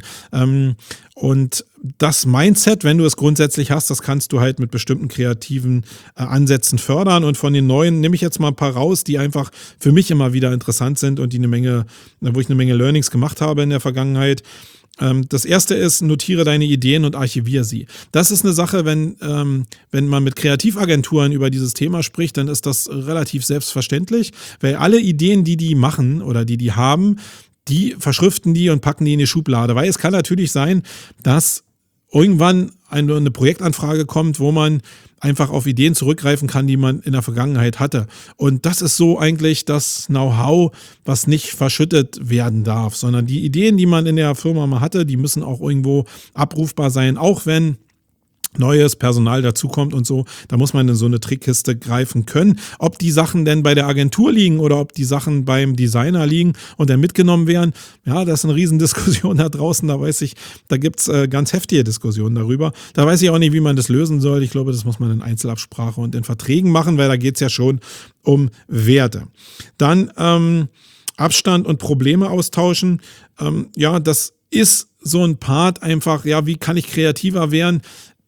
Speaker 1: Und das Mindset, wenn du es grundsätzlich hast, das kannst du halt mit bestimmten kreativen Ansätzen fördern. Und von den neuen nehme ich jetzt mal ein paar raus, die einfach für mich immer wieder interessant sind und wo ich eine Menge Learnings gemacht habe in der Vergangenheit. Das erste ist, notiere deine Ideen und archiviere sie. Das ist eine Sache, wenn man mit Kreativagenturen über dieses Thema spricht, dann ist das relativ selbstverständlich, weil alle Ideen, die machen oder die haben, die verschriften die und packen die in die Schublade. Weil es kann natürlich sein, dass irgendwann eine Projektanfrage kommt, wo man einfach auf Ideen zurückgreifen kann, die man in der Vergangenheit hatte. Und das ist so eigentlich das Know-how, was nicht verschüttet werden darf, sondern die Ideen, die man in der Firma mal hatte, die müssen auch irgendwo abrufbar sein, auch wenn neues Personal dazukommt und so, da muss man in so eine Trickkiste greifen können. Ob die Sachen denn bei der Agentur liegen oder ob die Sachen beim Designer liegen und dann mitgenommen werden, ja, das ist eine Riesendiskussion da draußen, da gibt's ganz heftige Diskussionen darüber. Da weiß ich auch nicht, wie man das lösen soll. Ich glaube, das muss man in Einzelabsprache und in Verträgen machen, weil da geht's ja schon um Werte. Dann Abstand und Probleme austauschen. Das ist so ein Part einfach, wie kann ich kreativer werden?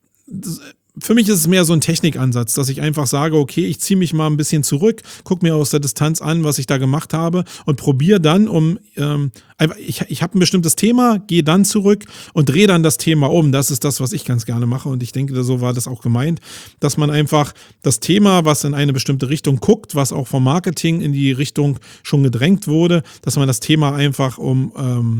Speaker 1: Für mich ist es mehr so ein Technikansatz, dass ich einfach sage, okay, ich ziehe mich mal ein bisschen zurück, gucke mir aus der Distanz an, was ich da gemacht habe und probiere dann ich habe ein bestimmtes Thema, gehe dann zurück und drehe dann das Thema um. Das ist das, was ich ganz gerne mache und ich denke, so war das auch gemeint, dass man einfach das Thema, was in eine bestimmte Richtung guckt, was auch vom Marketing in die Richtung schon gedrängt wurde, dass man das Thema einfach um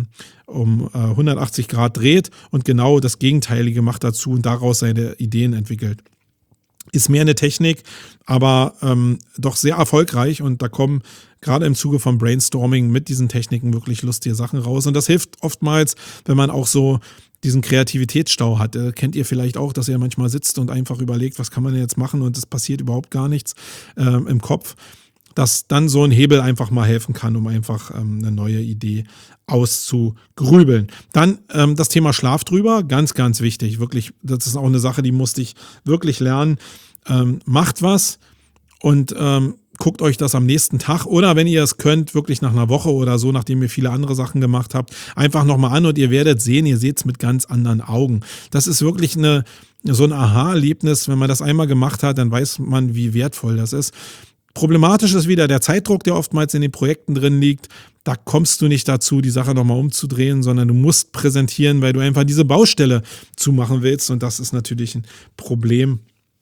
Speaker 1: 180 Grad dreht und genau das Gegenteilige macht dazu und daraus seine Ideen entwickelt. Ist mehr eine Technik, aber doch sehr erfolgreich und da kommen gerade im Zuge von Brainstorming mit diesen Techniken wirklich lustige Sachen raus und das hilft oftmals, wenn man auch so diesen Kreativitätsstau hat. Kennt ihr vielleicht auch, dass ihr manchmal sitzt und einfach überlegt, was kann man denn jetzt machen und es passiert überhaupt gar nichts im Kopf, dass dann so ein Hebel einfach mal helfen kann, um einfach eine neue Idee auszugrübeln. Dann das Thema Schlaf drüber, ganz, ganz wichtig. Wirklich, das ist auch eine Sache, die musste ich wirklich lernen. Macht was und guckt euch das am nächsten Tag oder wenn ihr es könnt, wirklich nach einer Woche oder so, nachdem ihr viele andere Sachen gemacht habt, einfach nochmal an und ihr werdet sehen, ihr seht es mit ganz anderen Augen. Das ist wirklich so ein Aha-Erlebnis. Wenn man das einmal gemacht hat, dann weiß man, wie wertvoll das ist. Problematisch ist wieder der Zeitdruck, der oftmals in den Projekten drin liegt. Da kommst du nicht dazu, die Sache nochmal umzudrehen, sondern du musst präsentieren, weil du einfach diese Baustelle zumachen willst. Und das ist natürlich ein Problem,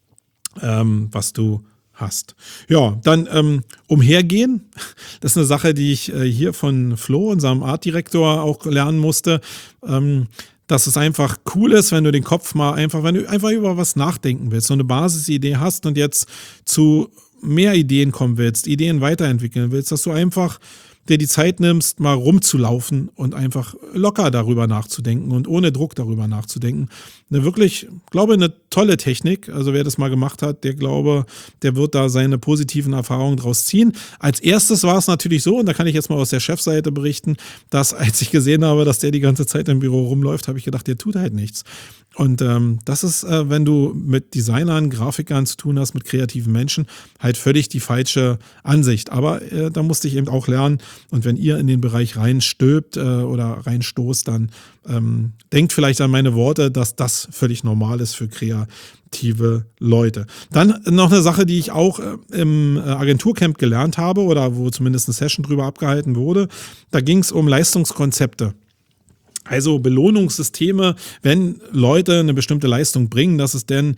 Speaker 1: was du hast. Ja, dann umhergehen. Das ist eine Sache, die ich hier von Flo, unserem Artdirektor, auch lernen musste. Dass es einfach cool ist, wenn du den Kopf wenn du einfach über was nachdenken willst, so eine Basisidee hast und jetzt zu mehr Ideen kommen willst, Ideen weiterentwickeln willst, dass du einfach dir die Zeit nimmst, mal rumzulaufen und einfach locker darüber nachzudenken und ohne Druck darüber nachzudenken. Eine tolle Technik. Also wer das mal gemacht hat, der wird da seine positiven Erfahrungen draus ziehen. Als erstes war es natürlich so, und da kann ich jetzt mal aus der Chefseite berichten, dass als ich gesehen habe, dass der die ganze Zeit im Büro rumläuft, habe ich gedacht, der tut halt nichts. Und das ist, wenn du mit Designern, Grafikern zu tun hast, mit kreativen Menschen, halt völlig die falsche Ansicht. Aber da musste ich eben auch lernen, Und wenn ihr in den Bereich reinstülpt oder reinstoßt, dann denkt vielleicht an meine Worte, dass das völlig normal ist für kreative Leute. Dann noch eine Sache, die ich auch im Agenturcamp gelernt habe oder wo zumindest eine Session drüber abgehalten wurde. Da ging es um Leistungskonzepte. Also Belohnungssysteme, wenn Leute eine bestimmte Leistung bringen, dass es denn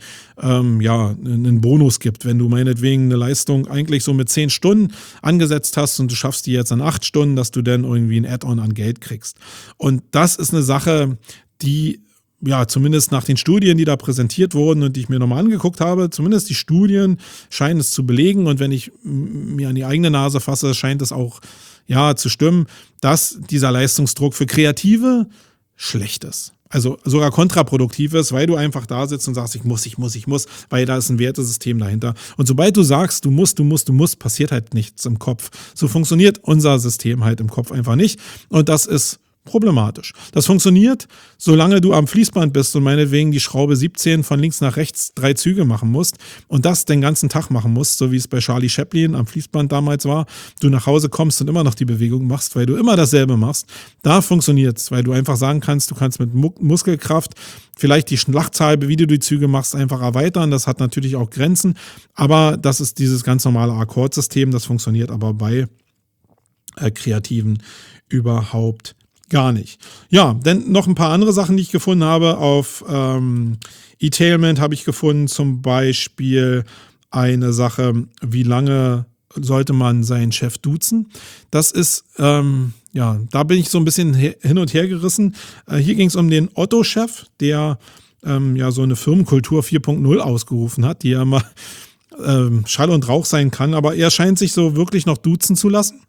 Speaker 1: einen Bonus gibt. Wenn du meinetwegen eine Leistung eigentlich so mit 10 Stunden angesetzt hast und du schaffst die jetzt an 8 Stunden, dass du dann irgendwie ein Add-on an Geld kriegst. Und das ist eine Sache, die zumindest nach den Studien, die da präsentiert wurden und die ich mir nochmal angeguckt habe, zumindest die Studien scheinen es zu belegen. Und wenn ich mir an die eigene Nase fasse, scheint es auch zu stimmen, dass dieser Leistungsdruck für Kreative schlecht ist. Also sogar kontraproduktiv ist, weil du einfach da sitzt und sagst, ich muss, weil da ist ein Wertesystem dahinter. Und sobald du sagst, du musst, passiert halt nichts im Kopf. So funktioniert unser System halt im Kopf einfach nicht. Und das ist problematisch. Das funktioniert, solange du am Fließband bist und meinetwegen die Schraube 17 von links nach rechts 3 Züge machen musst und das den ganzen Tag machen musst, so wie es bei Charlie Chaplin am Fließband damals war, du nach Hause kommst und immer noch die Bewegung machst, weil du immer dasselbe machst. Da funktioniert es, weil du einfach sagen kannst, du kannst mit Muskelkraft vielleicht die Schlachtzahl, wie du die Züge machst, einfach erweitern. Das hat natürlich auch Grenzen, aber das ist dieses ganz normale Akkordsystem, das funktioniert aber bei Kreativen überhaupt gar nicht. Ja, dann noch ein paar andere Sachen, die ich gefunden habe. Auf eTailment habe ich gefunden zum Beispiel eine Sache, wie lange sollte man seinen Chef duzen. Das ist, da bin ich so ein bisschen hin und her gerissen. Hier ging es um den Otto-Chef, der so eine Firmenkultur 4.0 ausgerufen hat, die ja mal Schall und Rauch sein kann, aber er scheint sich so wirklich noch duzen zu lassen,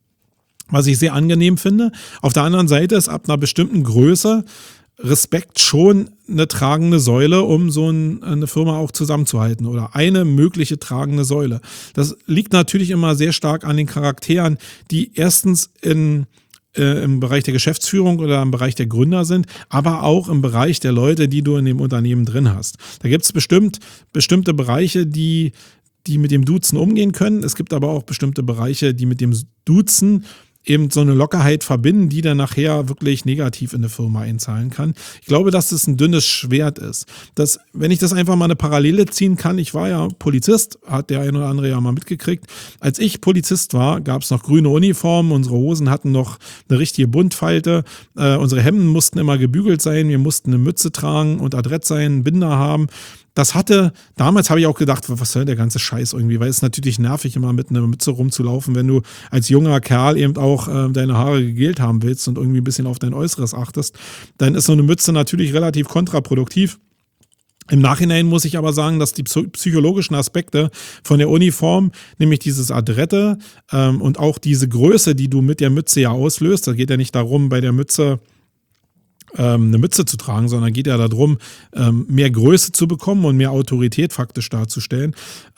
Speaker 1: was ich sehr angenehm finde. Auf der anderen Seite ist ab einer bestimmten Größe Respekt schon eine tragende Säule, um so eine Firma auch zusammenzuhalten oder eine mögliche tragende Säule. Das liegt natürlich immer sehr stark an den Charakteren, die erstens im Bereich der Geschäftsführung oder im Bereich der Gründer sind, aber auch im Bereich der Leute, die du in dem Unternehmen drin hast. Da gibt es bestimmte Bereiche, die mit dem Duzen umgehen können. Es gibt aber auch bestimmte Bereiche, die mit dem Duzen eben so eine Lockerheit verbinden, die dann nachher wirklich negativ in eine Firma einzahlen kann. Ich glaube, dass das ein dünnes Schwert ist. Wenn ich das einfach mal eine Parallele ziehen kann, ich war ja Polizist, hat der ein oder andere ja mal mitgekriegt. Als ich Polizist war, gab es noch grüne Uniformen, unsere Hosen hatten noch eine richtige Buntfalte, unsere Hemden mussten immer gebügelt sein, wir mussten eine Mütze tragen und adrett sein, einen Binder haben. Damals habe ich auch gedacht, was soll der ganze Scheiß irgendwie, weil es ist natürlich nervig, immer mit einer Mütze rumzulaufen, wenn du als junger Kerl eben auch deine Haare gegelt haben willst und irgendwie ein bisschen auf dein Äußeres achtest, dann ist so eine Mütze natürlich relativ kontraproduktiv. Im Nachhinein muss ich aber sagen, dass die psychologischen Aspekte von der Uniform, nämlich dieses Adrette und auch diese Größe, die du mit der Mütze ja auslöst, da geht ja nicht darum, bei der Mütze eine Mütze zu tragen, sondern geht ja darum, mehr Größe zu bekommen und mehr Autorität faktisch darzustellen.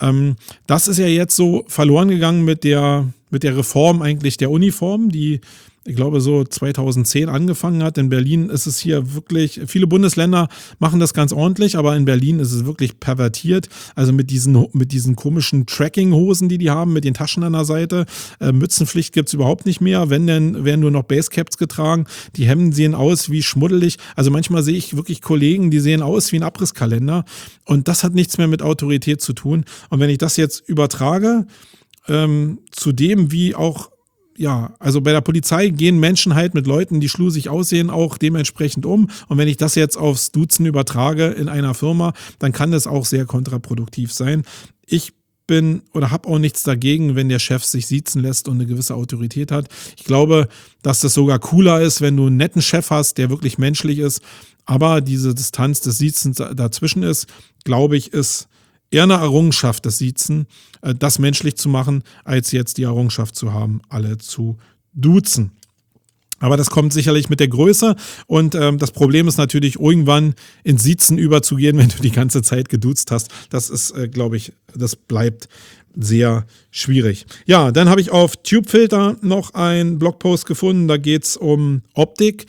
Speaker 1: Das ist ja jetzt so verloren gegangen mit der Reform eigentlich der Uniform, die ich glaube, so 2010 angefangen hat. In Berlin ist es hier wirklich, viele Bundesländer machen das ganz ordentlich, aber in Berlin ist es wirklich pervertiert. Also mit diesen komischen Tracking-Hosen, die haben, mit den Taschen an der Seite. Mützenpflicht gibt es überhaupt nicht mehr. Wenn, dann werden nur noch Basecaps getragen. Die Hemden sehen aus wie schmuddelig. Also manchmal sehe ich wirklich Kollegen, die sehen aus wie ein Abrisskalender. Und das hat nichts mehr mit Autorität zu tun. Und wenn ich das jetzt übertrage, zu dem, wie auch also bei der Polizei gehen Menschen halt mit Leuten, die schlusig aussehen, auch dementsprechend um. Und wenn ich das jetzt aufs Duzen übertrage in einer Firma, dann kann das auch sehr kontraproduktiv sein. Ich bin oder habe auch nichts dagegen, wenn der Chef sich siezen lässt und eine gewisse Autorität hat. Ich glaube, dass das sogar cooler ist, wenn du einen netten Chef hast, der wirklich menschlich ist. Aber diese Distanz des Siezens dazwischen ist, glaube ich, ist eher eine Errungenschaft, das Siezen, das menschlich zu machen, als jetzt die Errungenschaft zu haben, alle zu duzen. Aber das kommt sicherlich mit der Größe und das Problem ist natürlich, irgendwann ins Siezen überzugehen, wenn du die ganze Zeit geduzt hast. Das ist, glaube ich, das bleibt sehr schwierig. Ja, dann habe ich auf Tubefilter noch einen Blogpost gefunden, da geht es um Optik.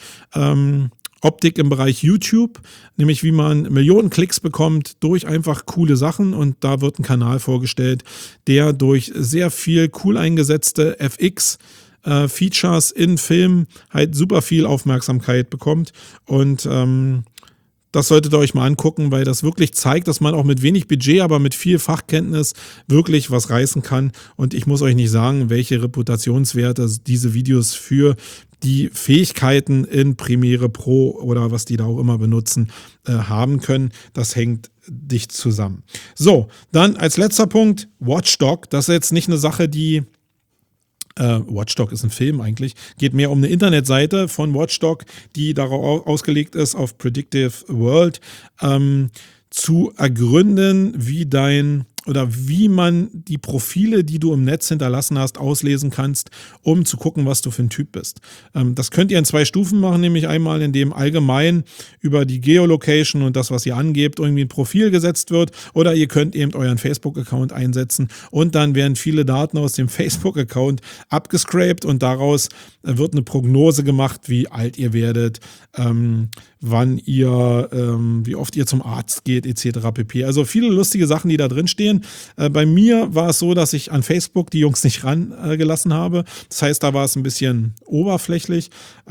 Speaker 1: Optik im Bereich YouTube, nämlich wie man Millionen Klicks bekommt durch einfach coole Sachen, und da wird ein Kanal vorgestellt, der durch sehr viel cool eingesetzte FX Features in Filmen halt super viel Aufmerksamkeit bekommt und das solltet ihr euch mal angucken, weil das wirklich zeigt, dass man auch mit wenig Budget, aber mit viel Fachkenntnis wirklich was reißen kann. Und ich muss euch nicht sagen, welche Reputationswerte diese Videos für die Fähigkeiten in Premiere Pro oder was die da auch immer benutzen, haben können. Das hängt dicht zusammen. So, dann als letzter Punkt Watch Dogs. Das ist jetzt nicht eine Sache, die Watch Dogs ist ein Film eigentlich, geht mehr um eine Internetseite von Watch Dogs, die darauf ausgelegt ist, auf Predictive World, zu ergründen, wie man die Profile, die du im Netz hinterlassen hast, auslesen kannst, um zu gucken, was du für ein Typ bist. Das könnt ihr in 2 Stufen machen, nämlich einmal, indem allgemein über die Geolocation und das, was ihr angebt, irgendwie ein Profil gesetzt wird, oder ihr könnt eben euren Facebook-Account einsetzen und dann werden viele Daten aus dem Facebook-Account abgescraped und daraus wird eine Prognose gemacht, wie alt ihr werdet, wann ihr, wie oft ihr zum Arzt geht, etc. pp. Also viele lustige Sachen, die da drin stehen. Bei mir war es so, dass ich an Facebook die Jungs nicht rangelassen habe. Das heißt, da war es ein bisschen oberflächlich.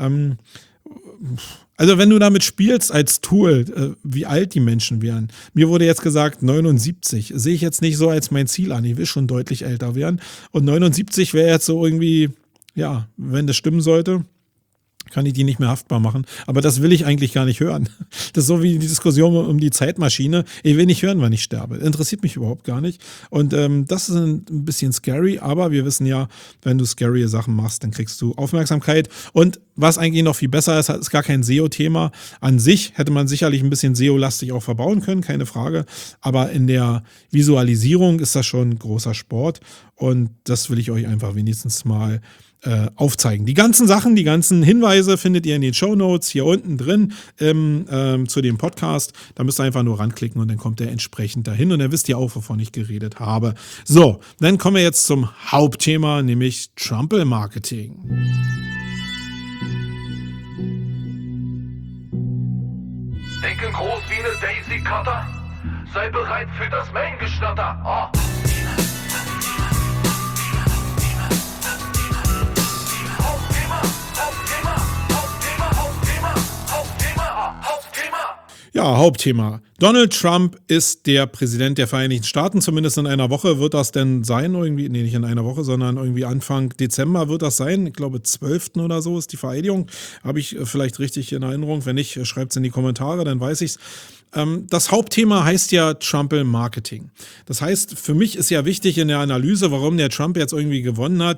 Speaker 1: Also wenn du damit spielst als Tool, wie alt die Menschen wären. Mir wurde jetzt gesagt 79. Sehe ich jetzt nicht so als mein Ziel an. Ich will schon deutlich älter werden. Und 79 wäre jetzt so irgendwie, ja, wenn das stimmen sollte, kann ich die nicht mehr haftbar machen. Aber das will ich eigentlich gar nicht hören. Das ist so wie die Diskussion um die Zeitmaschine. Ich will nicht hören, wann ich sterbe. Interessiert mich überhaupt gar nicht. Und das ist ein bisschen scary, aber wir wissen ja, wenn du scary Sachen machst, dann kriegst du Aufmerksamkeit. Und was eigentlich noch viel besser ist, ist gar kein SEO-Thema. An sich hätte man sicherlich ein bisschen SEO-lastig auch verbauen können, keine Frage. Aber in der Visualisierung ist das schon großer Sport. Und das will ich euch einfach wenigstens mal aufzeigen. Die ganzen Sachen, die ganzen Hinweise findet ihr in den Shownotes hier unten drin zu dem Podcast. Da müsst ihr einfach nur ranklicken und dann kommt ihr entsprechend dahin und dann wisst ihr auch, wovon ich geredet habe. So, dann kommen wir jetzt zum Hauptthema, nämlich Trumpel-Marketing.
Speaker 4: Denken groß wie eine Daisy Cutter. Sei bereit für das Main-Geschnatter. Oh.
Speaker 1: Ja, Hauptthema. Donald Trump ist der Präsident der Vereinigten Staaten, zumindest in einer Woche wird das denn sein, irgendwie, nee, nicht in einer Woche, sondern irgendwie Anfang Dezember wird das sein. Ich glaube, 12. oder so ist die Vereidigung. Habe ich vielleicht richtig in Erinnerung. Wenn nicht, schreibt es in die Kommentare, dann weiß ich's. Das Hauptthema heißt ja Trumpel-Marketing. Das heißt, für mich ist ja wichtig in der Analyse, warum der Trump jetzt irgendwie gewonnen hat,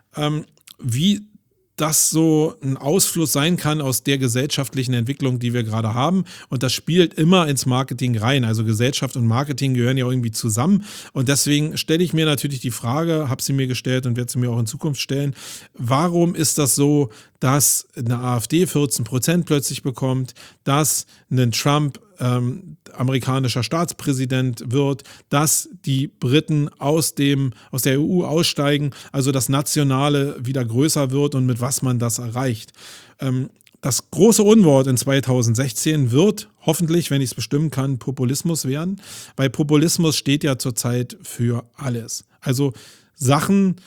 Speaker 1: wie das so ein Ausfluss sein kann aus der gesellschaftlichen Entwicklung, die wir gerade haben. Und das spielt immer ins Marketing rein. Also Gesellschaft und Marketing gehören ja irgendwie zusammen. Und deswegen stelle ich mir natürlich die Frage, habe sie mir gestellt und werde sie mir auch in Zukunft stellen, warum ist das so, dass eine AfD 14% plötzlich bekommt, dass ein Trump amerikanischer Staatspräsident wird, dass die Briten aus der EU aussteigen, also das Nationale wieder größer wird und mit was man das erreicht. Das große Unwort in 2016 wird hoffentlich, wenn ich es bestimmen kann, Populismus werden, weil Populismus steht ja zurzeit für alles. Also Sachen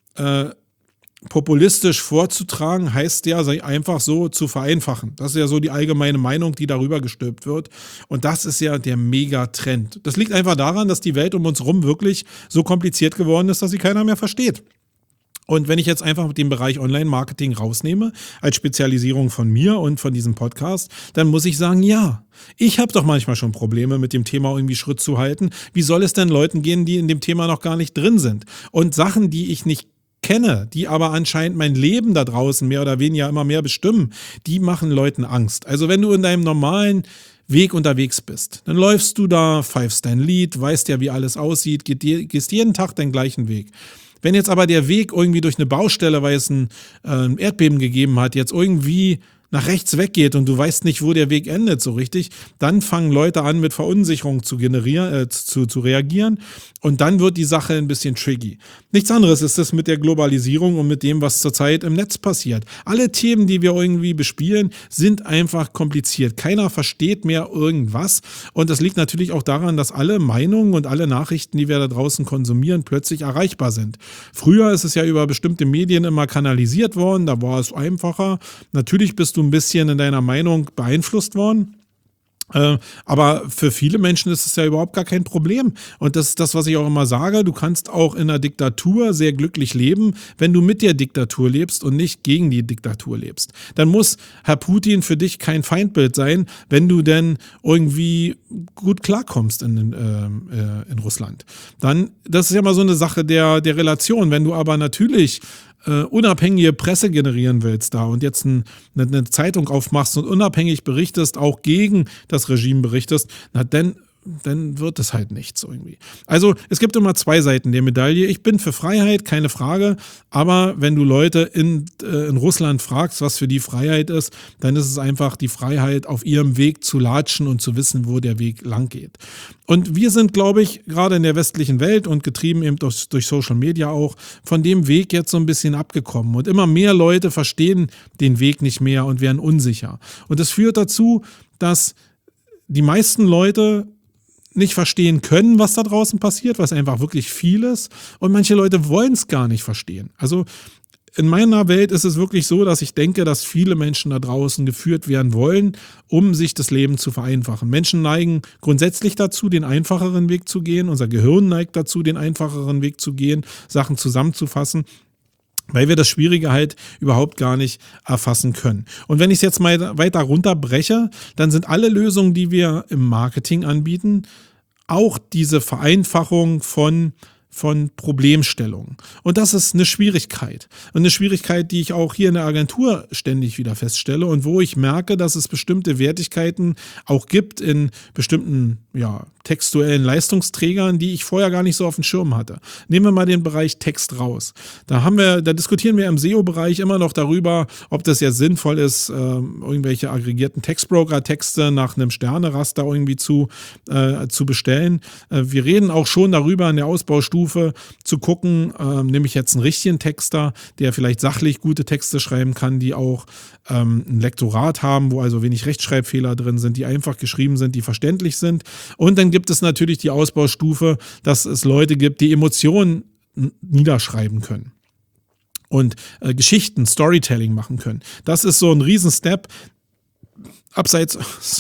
Speaker 1: populistisch vorzutragen, heißt ja, einfach so zu vereinfachen. Das ist ja so die allgemeine Meinung, die darüber gestülpt wird. Und das ist ja der Megatrend. Das liegt einfach daran, dass die Welt um uns rum wirklich so kompliziert geworden ist, dass sie keiner mehr versteht. Und wenn ich jetzt einfach den Bereich Online-Marketing rausnehme, als Spezialisierung von mir und von diesem Podcast, dann muss ich sagen, ja, ich habe doch manchmal schon Probleme mit dem Thema irgendwie Schritt zu halten. Wie soll es denn Leuten gehen, die in dem Thema noch gar nicht drin sind? Und Sachen, die ich nicht kenne, die aber anscheinend mein Leben da draußen mehr oder weniger immer mehr bestimmen, die machen Leuten Angst. Also wenn du in deinem normalen Weg unterwegs bist, dann läufst du da, pfeifst dein Lied, weißt ja, wie alles aussieht, gehst jeden Tag den gleichen Weg. Wenn jetzt aber der Weg irgendwie durch eine Baustelle, weil es ein Erdbeben gegeben hat, jetzt irgendwie nach rechts weggeht und du weißt nicht, wo der Weg endet so richtig, dann fangen Leute an, mit Verunsicherung zu generieren, zu reagieren und dann wird die Sache ein bisschen tricky. Nichts anderes ist es mit der Globalisierung und mit dem, was zurzeit im Netz passiert. Alle Themen, die wir irgendwie bespielen, sind einfach kompliziert. Keiner versteht mehr irgendwas und das liegt natürlich auch daran, dass alle Meinungen und alle Nachrichten, die wir da draußen konsumieren, plötzlich erreichbar sind. Früher ist es ja über bestimmte Medien immer kanalisiert worden, da war es einfacher. Natürlich bist du ein bisschen in deiner Meinung beeinflusst worden. Aber für viele Menschen ist es ja überhaupt gar kein Problem. Und das ist das, was ich auch immer sage. Du kannst auch in einer Diktatur sehr glücklich leben, wenn du mit der Diktatur lebst und nicht gegen die Diktatur lebst. Dann muss Herr Putin für dich kein Feindbild sein, wenn du denn irgendwie gut klarkommst in Russland. Dann, das ist ja mal so eine Sache der Relation. Wenn du aber natürlich unabhängige Presse generieren willst da und jetzt eine Zeitung aufmachst und unabhängig berichtest, auch gegen das Regime berichtest, na dann wird es halt nichts irgendwie. Also es gibt immer zwei Seiten der Medaille. Ich bin für Freiheit, keine Frage, aber wenn du Leute in Russland fragst, was für die Freiheit ist, dann ist es einfach die Freiheit, auf ihrem Weg zu latschen und zu wissen, wo der Weg lang geht. Und wir sind, glaube ich, gerade in der westlichen Welt und getrieben eben durch Social Media auch, von dem Weg jetzt so ein bisschen abgekommen. Und immer mehr Leute verstehen den Weg nicht mehr und werden unsicher. Und das führt dazu, dass die meisten Leute nicht verstehen können, was da draußen passiert, was einfach wirklich viel ist. Und manche Leute wollen es gar nicht verstehen. Also in meiner Welt ist es wirklich so, dass ich denke, dass viele Menschen da draußen geführt werden wollen, um sich das Leben zu vereinfachen. Menschen neigen grundsätzlich dazu, den einfacheren Weg zu gehen. Unser Gehirn neigt dazu, den einfacheren Weg zu gehen, Sachen zusammenzufassen, weil wir das Schwierige halt überhaupt gar nicht erfassen können. Und wenn ich es jetzt mal weiter runterbreche, dann sind alle Lösungen, die wir im Marketing anbieten, auch diese Vereinfachung von Problemstellungen. Und das ist eine Schwierigkeit. Und eine Schwierigkeit, die ich auch hier in der Agentur ständig wieder feststelle und wo ich merke, dass es bestimmte Wertigkeiten auch gibt in bestimmten textuellen Leistungsträgern, die ich vorher gar nicht so auf dem Schirm hatte. Nehmen wir mal den Bereich Text raus. Da diskutieren wir im SEO-Bereich immer noch darüber, ob das ja sinnvoll ist, irgendwelche aggregierten Textbroker-Texte nach einem Sterneraster irgendwie zu bestellen. Wir reden auch schon darüber in der Ausbaustufe zu gucken, nehme ich jetzt einen richtigen Texter, der vielleicht sachlich gute Texte schreiben kann, die auch ein Lektorat haben, wo also wenig Rechtschreibfehler drin sind, die einfach geschrieben sind, die verständlich sind. Und dann gibt es natürlich die Ausbaustufe, dass es Leute gibt, die Emotionen niederschreiben können und Geschichten, Storytelling machen können. Das ist so ein Riesenstep. Abseits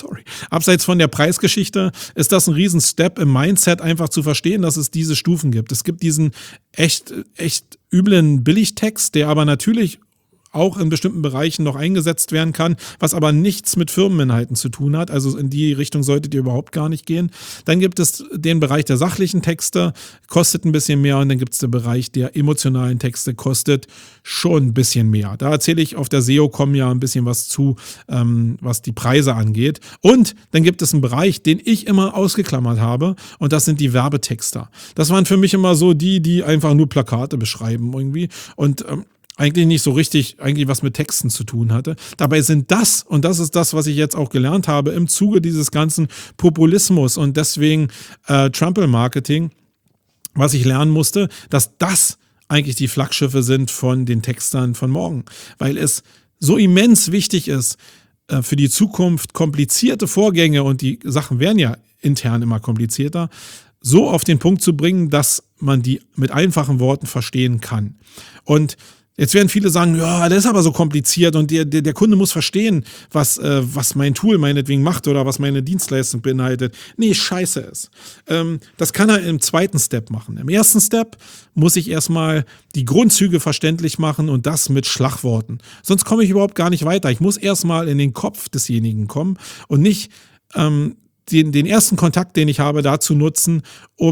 Speaker 1: von der Preisgeschichte ist das ein Riesenstep im Mindset, einfach zu verstehen, dass es diese Stufen gibt. Es gibt diesen echt üblen Billigtext, der aber natürlich auch in bestimmten Bereichen noch eingesetzt werden kann, was aber nichts mit Firmeninhalten zu tun hat. Also in die Richtung solltet ihr überhaupt gar nicht gehen. Dann gibt es den Bereich der sachlichen Texte, kostet ein bisschen mehr. Und dann gibt es den Bereich der emotionalen Texte, kostet schon ein bisschen mehr. Da erzähle ich auf der SEO-Com ja ein bisschen was zu, was die Preise angeht. Und dann gibt es einen Bereich, den ich immer ausgeklammert habe. Und das sind die Werbetexter. Das waren für mich immer so die einfach nur Plakate beschreiben irgendwie. Und eigentlich nicht so richtig was mit Texten zu tun hatte. Dabei sind und das ist das, was ich jetzt auch gelernt habe, im Zuge dieses ganzen Populismus und deswegen Trumpel-Marketing, was ich lernen musste, dass das eigentlich die Flaggschiffe sind von den Textern von morgen. Weil es so immens wichtig ist, für die Zukunft komplizierte Vorgänge, und die Sachen werden ja intern immer komplizierter, so auf den Punkt zu bringen, dass man die mit einfachen Worten verstehen kann. Und jetzt werden viele sagen, ja, das ist aber so kompliziert und der Kunde muss verstehen, was mein Tool meinetwegen macht oder was meine Dienstleistung beinhaltet. Nee, scheiße ist. Das kann er im zweiten Step machen. Im ersten Step muss ich erstmal die Grundzüge verständlich machen und das mit Schlagworten. Sonst komme ich überhaupt gar nicht weiter. Ich muss erstmal in den Kopf desjenigen kommen und nicht den ersten Kontakt, den ich habe, dazu nutzen, um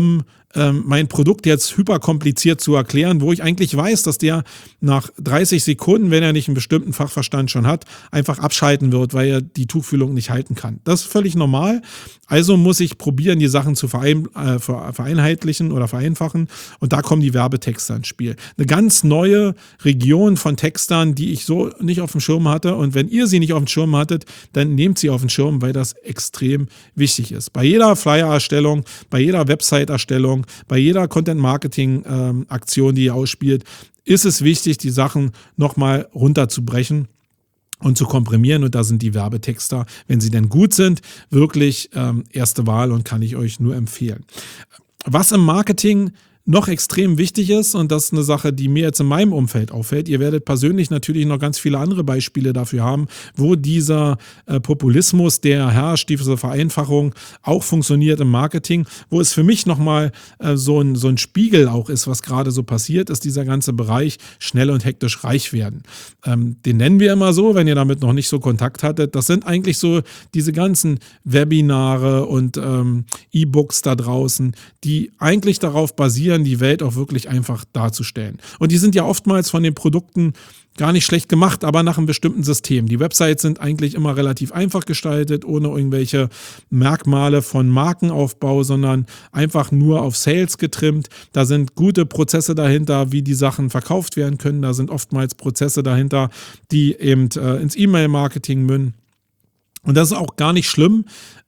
Speaker 1: mein Produkt jetzt hyperkompliziert zu erklären, wo ich eigentlich weiß, dass der nach 30 Sekunden, wenn er nicht einen bestimmten Fachverstand schon hat, einfach abschalten wird, weil er die Tuchfühlung nicht halten kann. Das ist völlig normal. Also muss ich probieren, die Sachen zu vereinheitlichen oder vereinfachen. Und da kommen die Werbetexter ins Spiel. Eine ganz neue Region von Textern, die ich so nicht auf dem Schirm hatte. Und wenn ihr sie nicht auf dem Schirm hattet, dann nehmt sie auf den Schirm, weil das extrem wichtig ist. Bei jeder Flyer-Erstellung, bei jeder Website-Erstellung, bei jeder Content-Marketing-Aktion, die ihr ausspielt, ist es wichtig, die Sachen nochmal runterzubrechen und zu komprimieren. Und da sind die Werbetexter, wenn sie denn gut sind, wirklich erste Wahl und kann ich euch nur empfehlen. Was im Marketing noch extrem wichtig ist, und das ist eine Sache, die mir jetzt in meinem Umfeld auffällt, ihr werdet persönlich natürlich noch ganz viele andere Beispiele dafür haben, wo dieser Populismus, der herrscht, diese Vereinfachung auch funktioniert im Marketing, wo es für mich nochmal so ein Spiegel auch ist, was gerade so passiert, ist dieser ganze Bereich schnell und hektisch reich werden. Den nennen wir immer so, wenn ihr damit noch nicht so Kontakt hattet. Das sind eigentlich so diese ganzen Webinare und E-Books da draußen, die eigentlich darauf basieren, die Welt auch wirklich einfach darzustellen. Und die sind ja oftmals von den Produkten gar nicht schlecht gemacht, aber nach einem bestimmten System. Die Websites sind eigentlich immer relativ einfach gestaltet, ohne irgendwelche Merkmale von Markenaufbau, sondern einfach nur auf Sales getrimmt. Da sind gute Prozesse dahinter, wie die Sachen verkauft werden können. Da sind oftmals Prozesse dahinter, die eben ins E-Mail-Marketing münden. Und das ist auch gar nicht schlimm,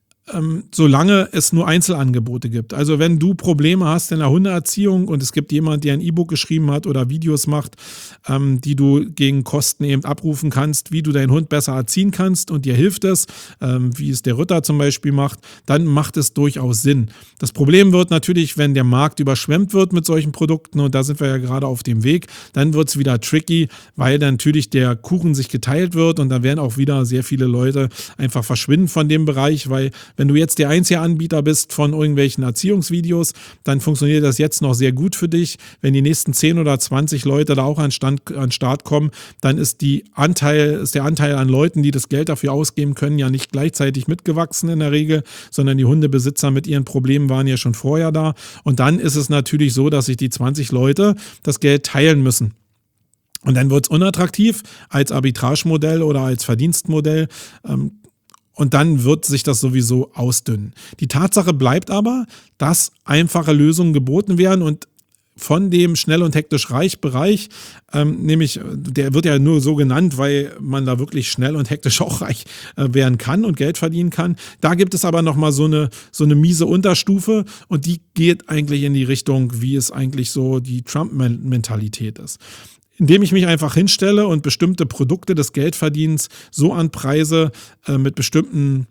Speaker 1: solange es nur Einzelangebote gibt. Also wenn du Probleme hast in der Hundeerziehung und es gibt jemand, der ein E-Book geschrieben hat oder Videos macht, die du gegen Kosten eben abrufen kannst, wie du deinen Hund besser erziehen kannst und dir hilft es, wie es der Ritter zum Beispiel macht, dann macht es durchaus Sinn. Das Problem wird natürlich, wenn der Markt überschwemmt wird mit solchen Produkten, und da sind wir ja gerade auf dem Weg, dann wird es wieder tricky, weil dann natürlich der Kuchen sich geteilt wird und da werden auch wieder sehr viele Leute einfach verschwinden von dem Bereich, weil wenn du jetzt der einzige Anbieter bist von irgendwelchen Erziehungsvideos, dann funktioniert das jetzt noch sehr gut für dich. Wenn die nächsten 10 oder 20 Leute da auch an Start kommen, dann ist der Anteil an Leuten, die das Geld dafür ausgeben können, ja nicht gleichzeitig mitgewachsen in der Regel, sondern die Hundebesitzer mit ihren Problemen waren ja schon vorher da. Und dann ist es natürlich so, dass sich die 20 Leute das Geld teilen müssen. Und dann wird es unattraktiv als Arbitragemodell oder als Verdienstmodell. Und dann wird sich das sowieso ausdünnen. Die Tatsache bleibt aber, dass einfache Lösungen geboten werden und von dem schnell und hektisch reich Bereich, nämlich der wird ja nur so genannt, weil man da wirklich schnell und hektisch auch reich werden kann und Geld verdienen kann. Da gibt es aber nochmal so eine miese Unterstufe und die geht eigentlich in die Richtung, wie es eigentlich so die Trump-Mentalität ist. Indem ich mich einfach hinstelle und bestimmte Produkte des Geldverdienens so anpreise mit bestimmten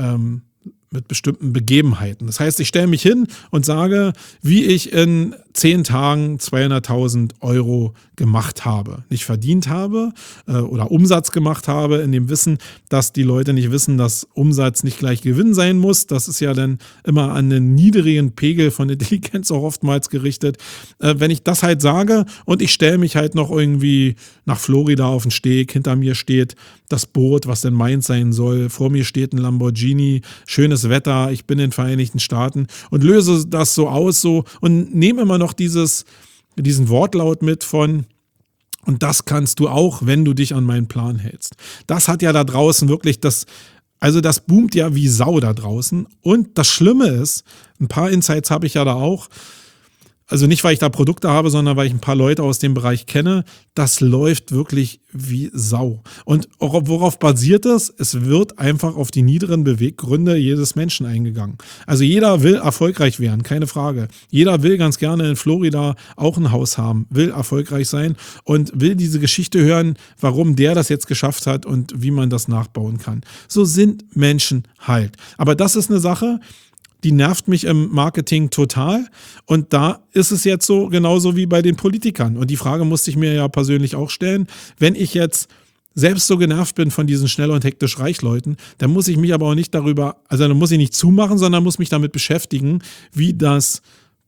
Speaker 1: Begebenheiten. Das heißt, ich stelle mich hin und sage, wie ich in 10 Tagen 200.000 Euro gemacht habe, nicht verdient habe oder Umsatz gemacht habe, in dem Wissen, dass die Leute nicht wissen, dass Umsatz nicht gleich Gewinn sein muss. Das ist ja dann immer an einen niedrigen Pegel von Intelligenz auch oftmals gerichtet. Wenn ich das halt sage und ich stelle mich halt noch irgendwie nach Florida auf den Steg, hinter mir steht das Boot, was denn meins sein soll, vor mir steht ein Lamborghini, schönes Wetter, ich bin in den Vereinigten Staaten und löse das so aus und nehme immer noch diesen Wortlaut mit von: Und das kannst du auch, wenn du dich an meinen Plan hältst. Das hat ja da draußen wirklich das boomt ja wie Sau da draußen. Und das Schlimme ist, ein paar Insights habe ich ja da auch. Also nicht, weil ich da Produkte habe, sondern weil ich ein paar Leute aus dem Bereich kenne. Das läuft wirklich wie Sau. Und worauf basiert das? Es wird einfach auf die niederen Beweggründe jedes Menschen eingegangen. Also jeder will erfolgreich werden, keine Frage. Jeder will ganz gerne in Florida auch ein Haus haben, will erfolgreich sein und will diese Geschichte hören, warum der das jetzt geschafft hat und wie man das nachbauen kann. So sind Menschen halt. Aber das ist eine Sache, die nervt mich im Marketing total. Und da ist es jetzt so, genauso wie bei den Politikern. Und die Frage musste ich mir ja persönlich auch stellen. Wenn ich jetzt selbst so genervt bin von diesen schnell und hektisch reich Leuten, dann muss ich mich aber auch nicht dann muss ich nicht zumachen, sondern muss mich damit beschäftigen, wie das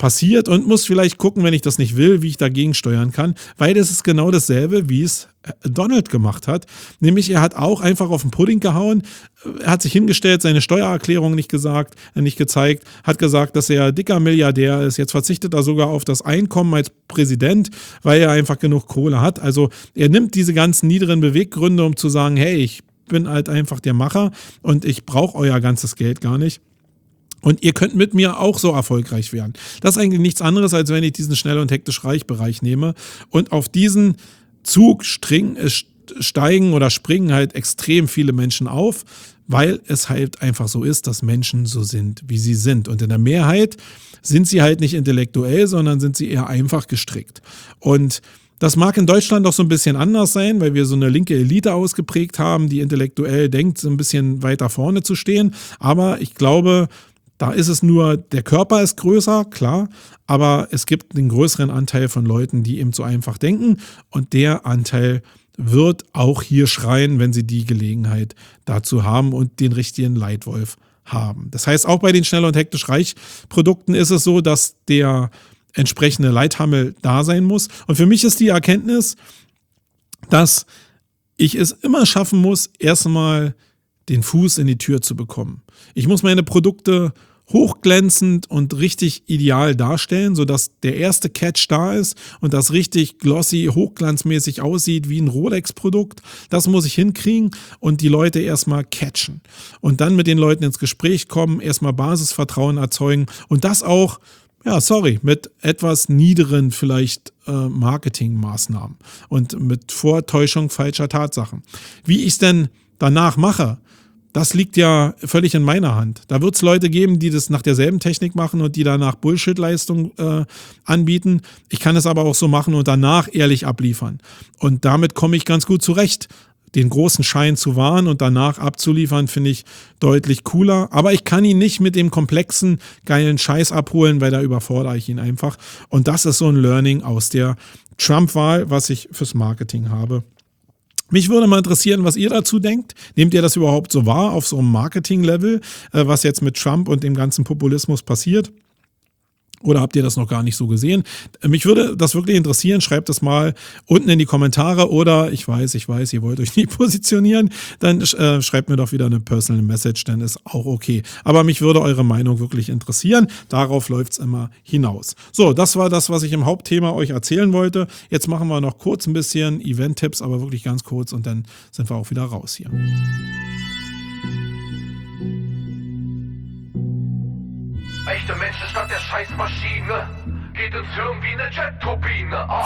Speaker 1: passiert und muss vielleicht gucken, wenn ich das nicht will, wie ich dagegen steuern kann, weil das ist genau dasselbe, wie es Donald gemacht hat. Nämlich er hat auch einfach auf den Pudding gehauen, er hat sich hingestellt, seine Steuererklärung nicht gezeigt, hat gesagt, dass er dicker Milliardär ist, jetzt verzichtet er sogar auf das Einkommen als Präsident, weil er einfach genug Kohle hat. Also er nimmt diese ganzen niederen Beweggründe, um zu sagen, hey, ich bin halt einfach der Macher und ich brauche euer ganzes Geld gar nicht. Und ihr könnt mit mir auch so erfolgreich werden. Das ist eigentlich nichts anderes, als wenn ich diesen schnell und hektisch reich Bereich nehme und auf diesen Zug steigen oder springen halt extrem viele Menschen auf, weil es halt einfach so ist, dass Menschen so sind, wie sie sind. Und in der Mehrheit sind sie halt nicht intellektuell, sondern sind sie eher einfach gestrickt. Und das mag in Deutschland auch so ein bisschen anders sein, weil wir so eine linke Elite ausgeprägt haben, die intellektuell denkt, so ein bisschen weiter vorne zu stehen. Aber ich glaube, da ist es nur, der Körper ist größer, klar, aber es gibt einen größeren Anteil von Leuten, die eben so einfach denken und der Anteil wird auch hier schreien, wenn sie die Gelegenheit dazu haben und den richtigen Leitwolf haben. Das heißt, auch bei den schnell und hektisch reich Produkten ist es so, dass der entsprechende Leithammel da sein muss. Und für mich ist die Erkenntnis, dass ich es immer schaffen muss, erstmal den Fuß in die Tür zu bekommen. Ich muss meine Produkte hochglänzend und richtig ideal darstellen, sodass der erste Catch da ist und das richtig glossy, hochglanzmäßig aussieht wie ein Rolex-Produkt. Das muss ich hinkriegen und die Leute erstmal catchen. Und dann mit den Leuten ins Gespräch kommen, erstmal Basisvertrauen erzeugen und das auch, mit etwas niederen vielleicht Marketingmaßnahmen und mit Vortäuschung falscher Tatsachen. Wie ich es denn danach mache, das liegt ja völlig in meiner Hand. Da wird es Leute geben, die das nach derselben Technik machen und die danach Bullshit-Leistung anbieten. Ich kann es aber auch so machen und danach ehrlich abliefern. Und damit komme ich ganz gut zurecht. Den großen Schein zu wahren und danach abzuliefern, finde ich deutlich cooler. Aber ich kann ihn nicht mit dem komplexen, geilen Scheiß abholen, weil da überfordere ich ihn einfach. Und das ist so ein Learning aus der Trump-Wahl, was ich fürs Marketing habe. Mich würde mal interessieren, was ihr dazu denkt. Nehmt ihr das überhaupt so wahr auf so einem Marketing-Level, was jetzt mit Trump und dem ganzen Populismus passiert? Oder habt ihr das noch gar nicht so gesehen? Mich würde das wirklich interessieren. Schreibt es mal unten in die Kommentare oder ich weiß, ihr wollt euch nicht positionieren. Dann schreibt mir doch wieder eine Personal Message, dann ist auch okay. Aber mich würde eure Meinung wirklich interessieren. Darauf läuft es immer hinaus. So, das war das, was ich im Hauptthema euch erzählen wollte. Jetzt machen wir noch kurz ein bisschen Event-Tipps, aber wirklich ganz kurz und dann sind wir auch wieder raus hier.
Speaker 4: Echte Menschen statt der Scheißmaschine. Geht ins Hirn wie eine Jet-Turbine. Oh.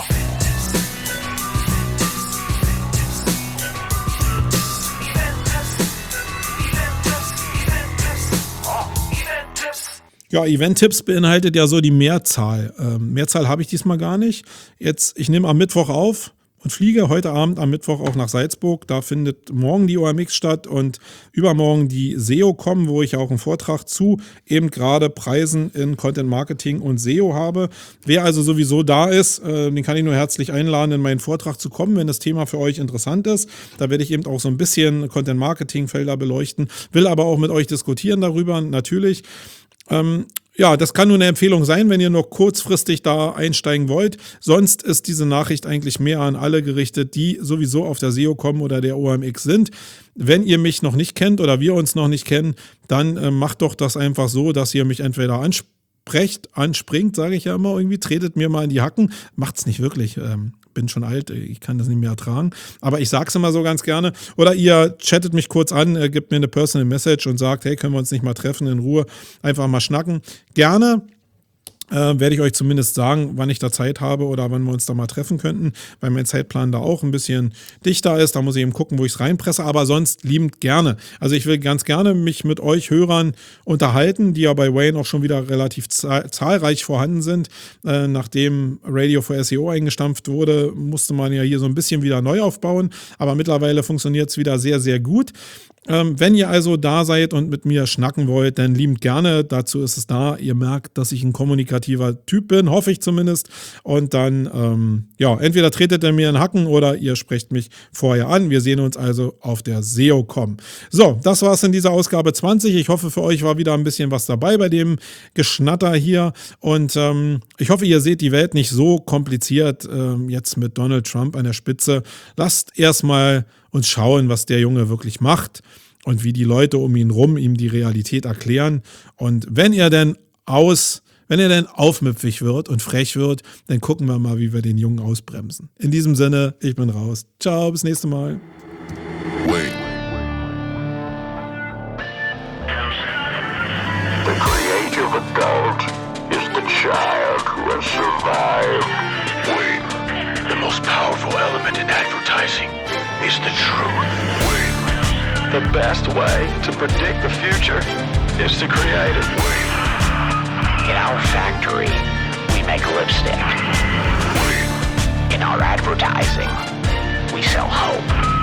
Speaker 1: Ja, Event-Tipps beinhaltet ja so die Mehrzahl. Mehrzahl habe ich diesmal gar nicht. Ich nehme am Mittwoch auf und fliege heute Abend am Mittwoch auch nach Salzburg. Da findet morgen die OMX statt und übermorgen die SEO-Com, wo ich auch einen Vortrag zu eben gerade Preisen in Content Marketing und SEO habe. Wer also sowieso da ist, den kann ich nur herzlich einladen, in meinen Vortrag zu kommen, wenn das Thema für euch interessant ist. Da werde ich eben auch so ein bisschen Content Marketing Felder beleuchten, will aber auch mit euch diskutieren darüber, natürlich. Ja, das kann nur eine Empfehlung sein, wenn ihr noch kurzfristig da einsteigen wollt. Sonst ist diese Nachricht eigentlich mehr an alle gerichtet, die sowieso auf der SEO-Com oder der OMX sind. Wenn ihr mich noch nicht kennt oder wir uns noch nicht kennen, dann macht doch das einfach so, dass ihr mich entweder anspringt, sage ich ja immer irgendwie, tretet mir mal in die Hacken. Macht's nicht wirklich. Bin schon alt, ich kann das nicht mehr ertragen. Aber ich sage es immer so ganz gerne. Oder ihr chattet mich kurz an, gebt mir eine Personal Message und sagt, hey, können wir uns nicht mal treffen, in Ruhe, einfach mal schnacken. Gerne. Werde ich euch zumindest sagen, wann ich da Zeit habe oder wann wir uns da mal treffen könnten, weil mein Zeitplan da auch ein bisschen dichter ist. Da muss ich eben gucken, wo ich es reinpresse, aber sonst liebend gerne. Also ich will ganz gerne mich mit euch Hörern unterhalten, die ja bei Wayne auch schon wieder relativ zahlreich vorhanden sind. Nachdem Radio for SEO eingestampft wurde, musste man ja hier so ein bisschen wieder neu aufbauen, aber mittlerweile funktioniert es wieder sehr, sehr gut. Wenn ihr also da seid und mit mir schnacken wollt, dann liebend gerne. Dazu ist es da. Ihr merkt, dass ich ein kommunikativer kommunikativer Typ bin, hoffe ich zumindest. Und dann, entweder tretet ihr mir in den Hacken oder ihr sprecht mich vorher an. Wir sehen uns also auf der SEOCom. So, das war's in dieser Ausgabe 20. Ich hoffe, für euch war wieder ein bisschen was dabei bei dem Geschnatter hier. Und ich hoffe, ihr seht die Welt nicht so kompliziert jetzt mit Donald Trump an der Spitze. Lasst erstmal uns schauen, was der Junge wirklich macht und wie die Leute um ihn rum ihm die Realität erklären. Und wenn er denn aufmüpfig wird und frech wird, dann gucken wir mal, wie wir den Jungen ausbremsen. In diesem Sinne, ich bin raus. Ciao, bis nächste Mal.
Speaker 2: Wait. The creative adult is the child who has survived. Wait. The most powerful element in advertising is the truth. Wait. The best way to predict the future is to create it. Wait.
Speaker 3: In our factory, we make lipstick.
Speaker 2: Wait.
Speaker 3: In our advertising, we sell hope.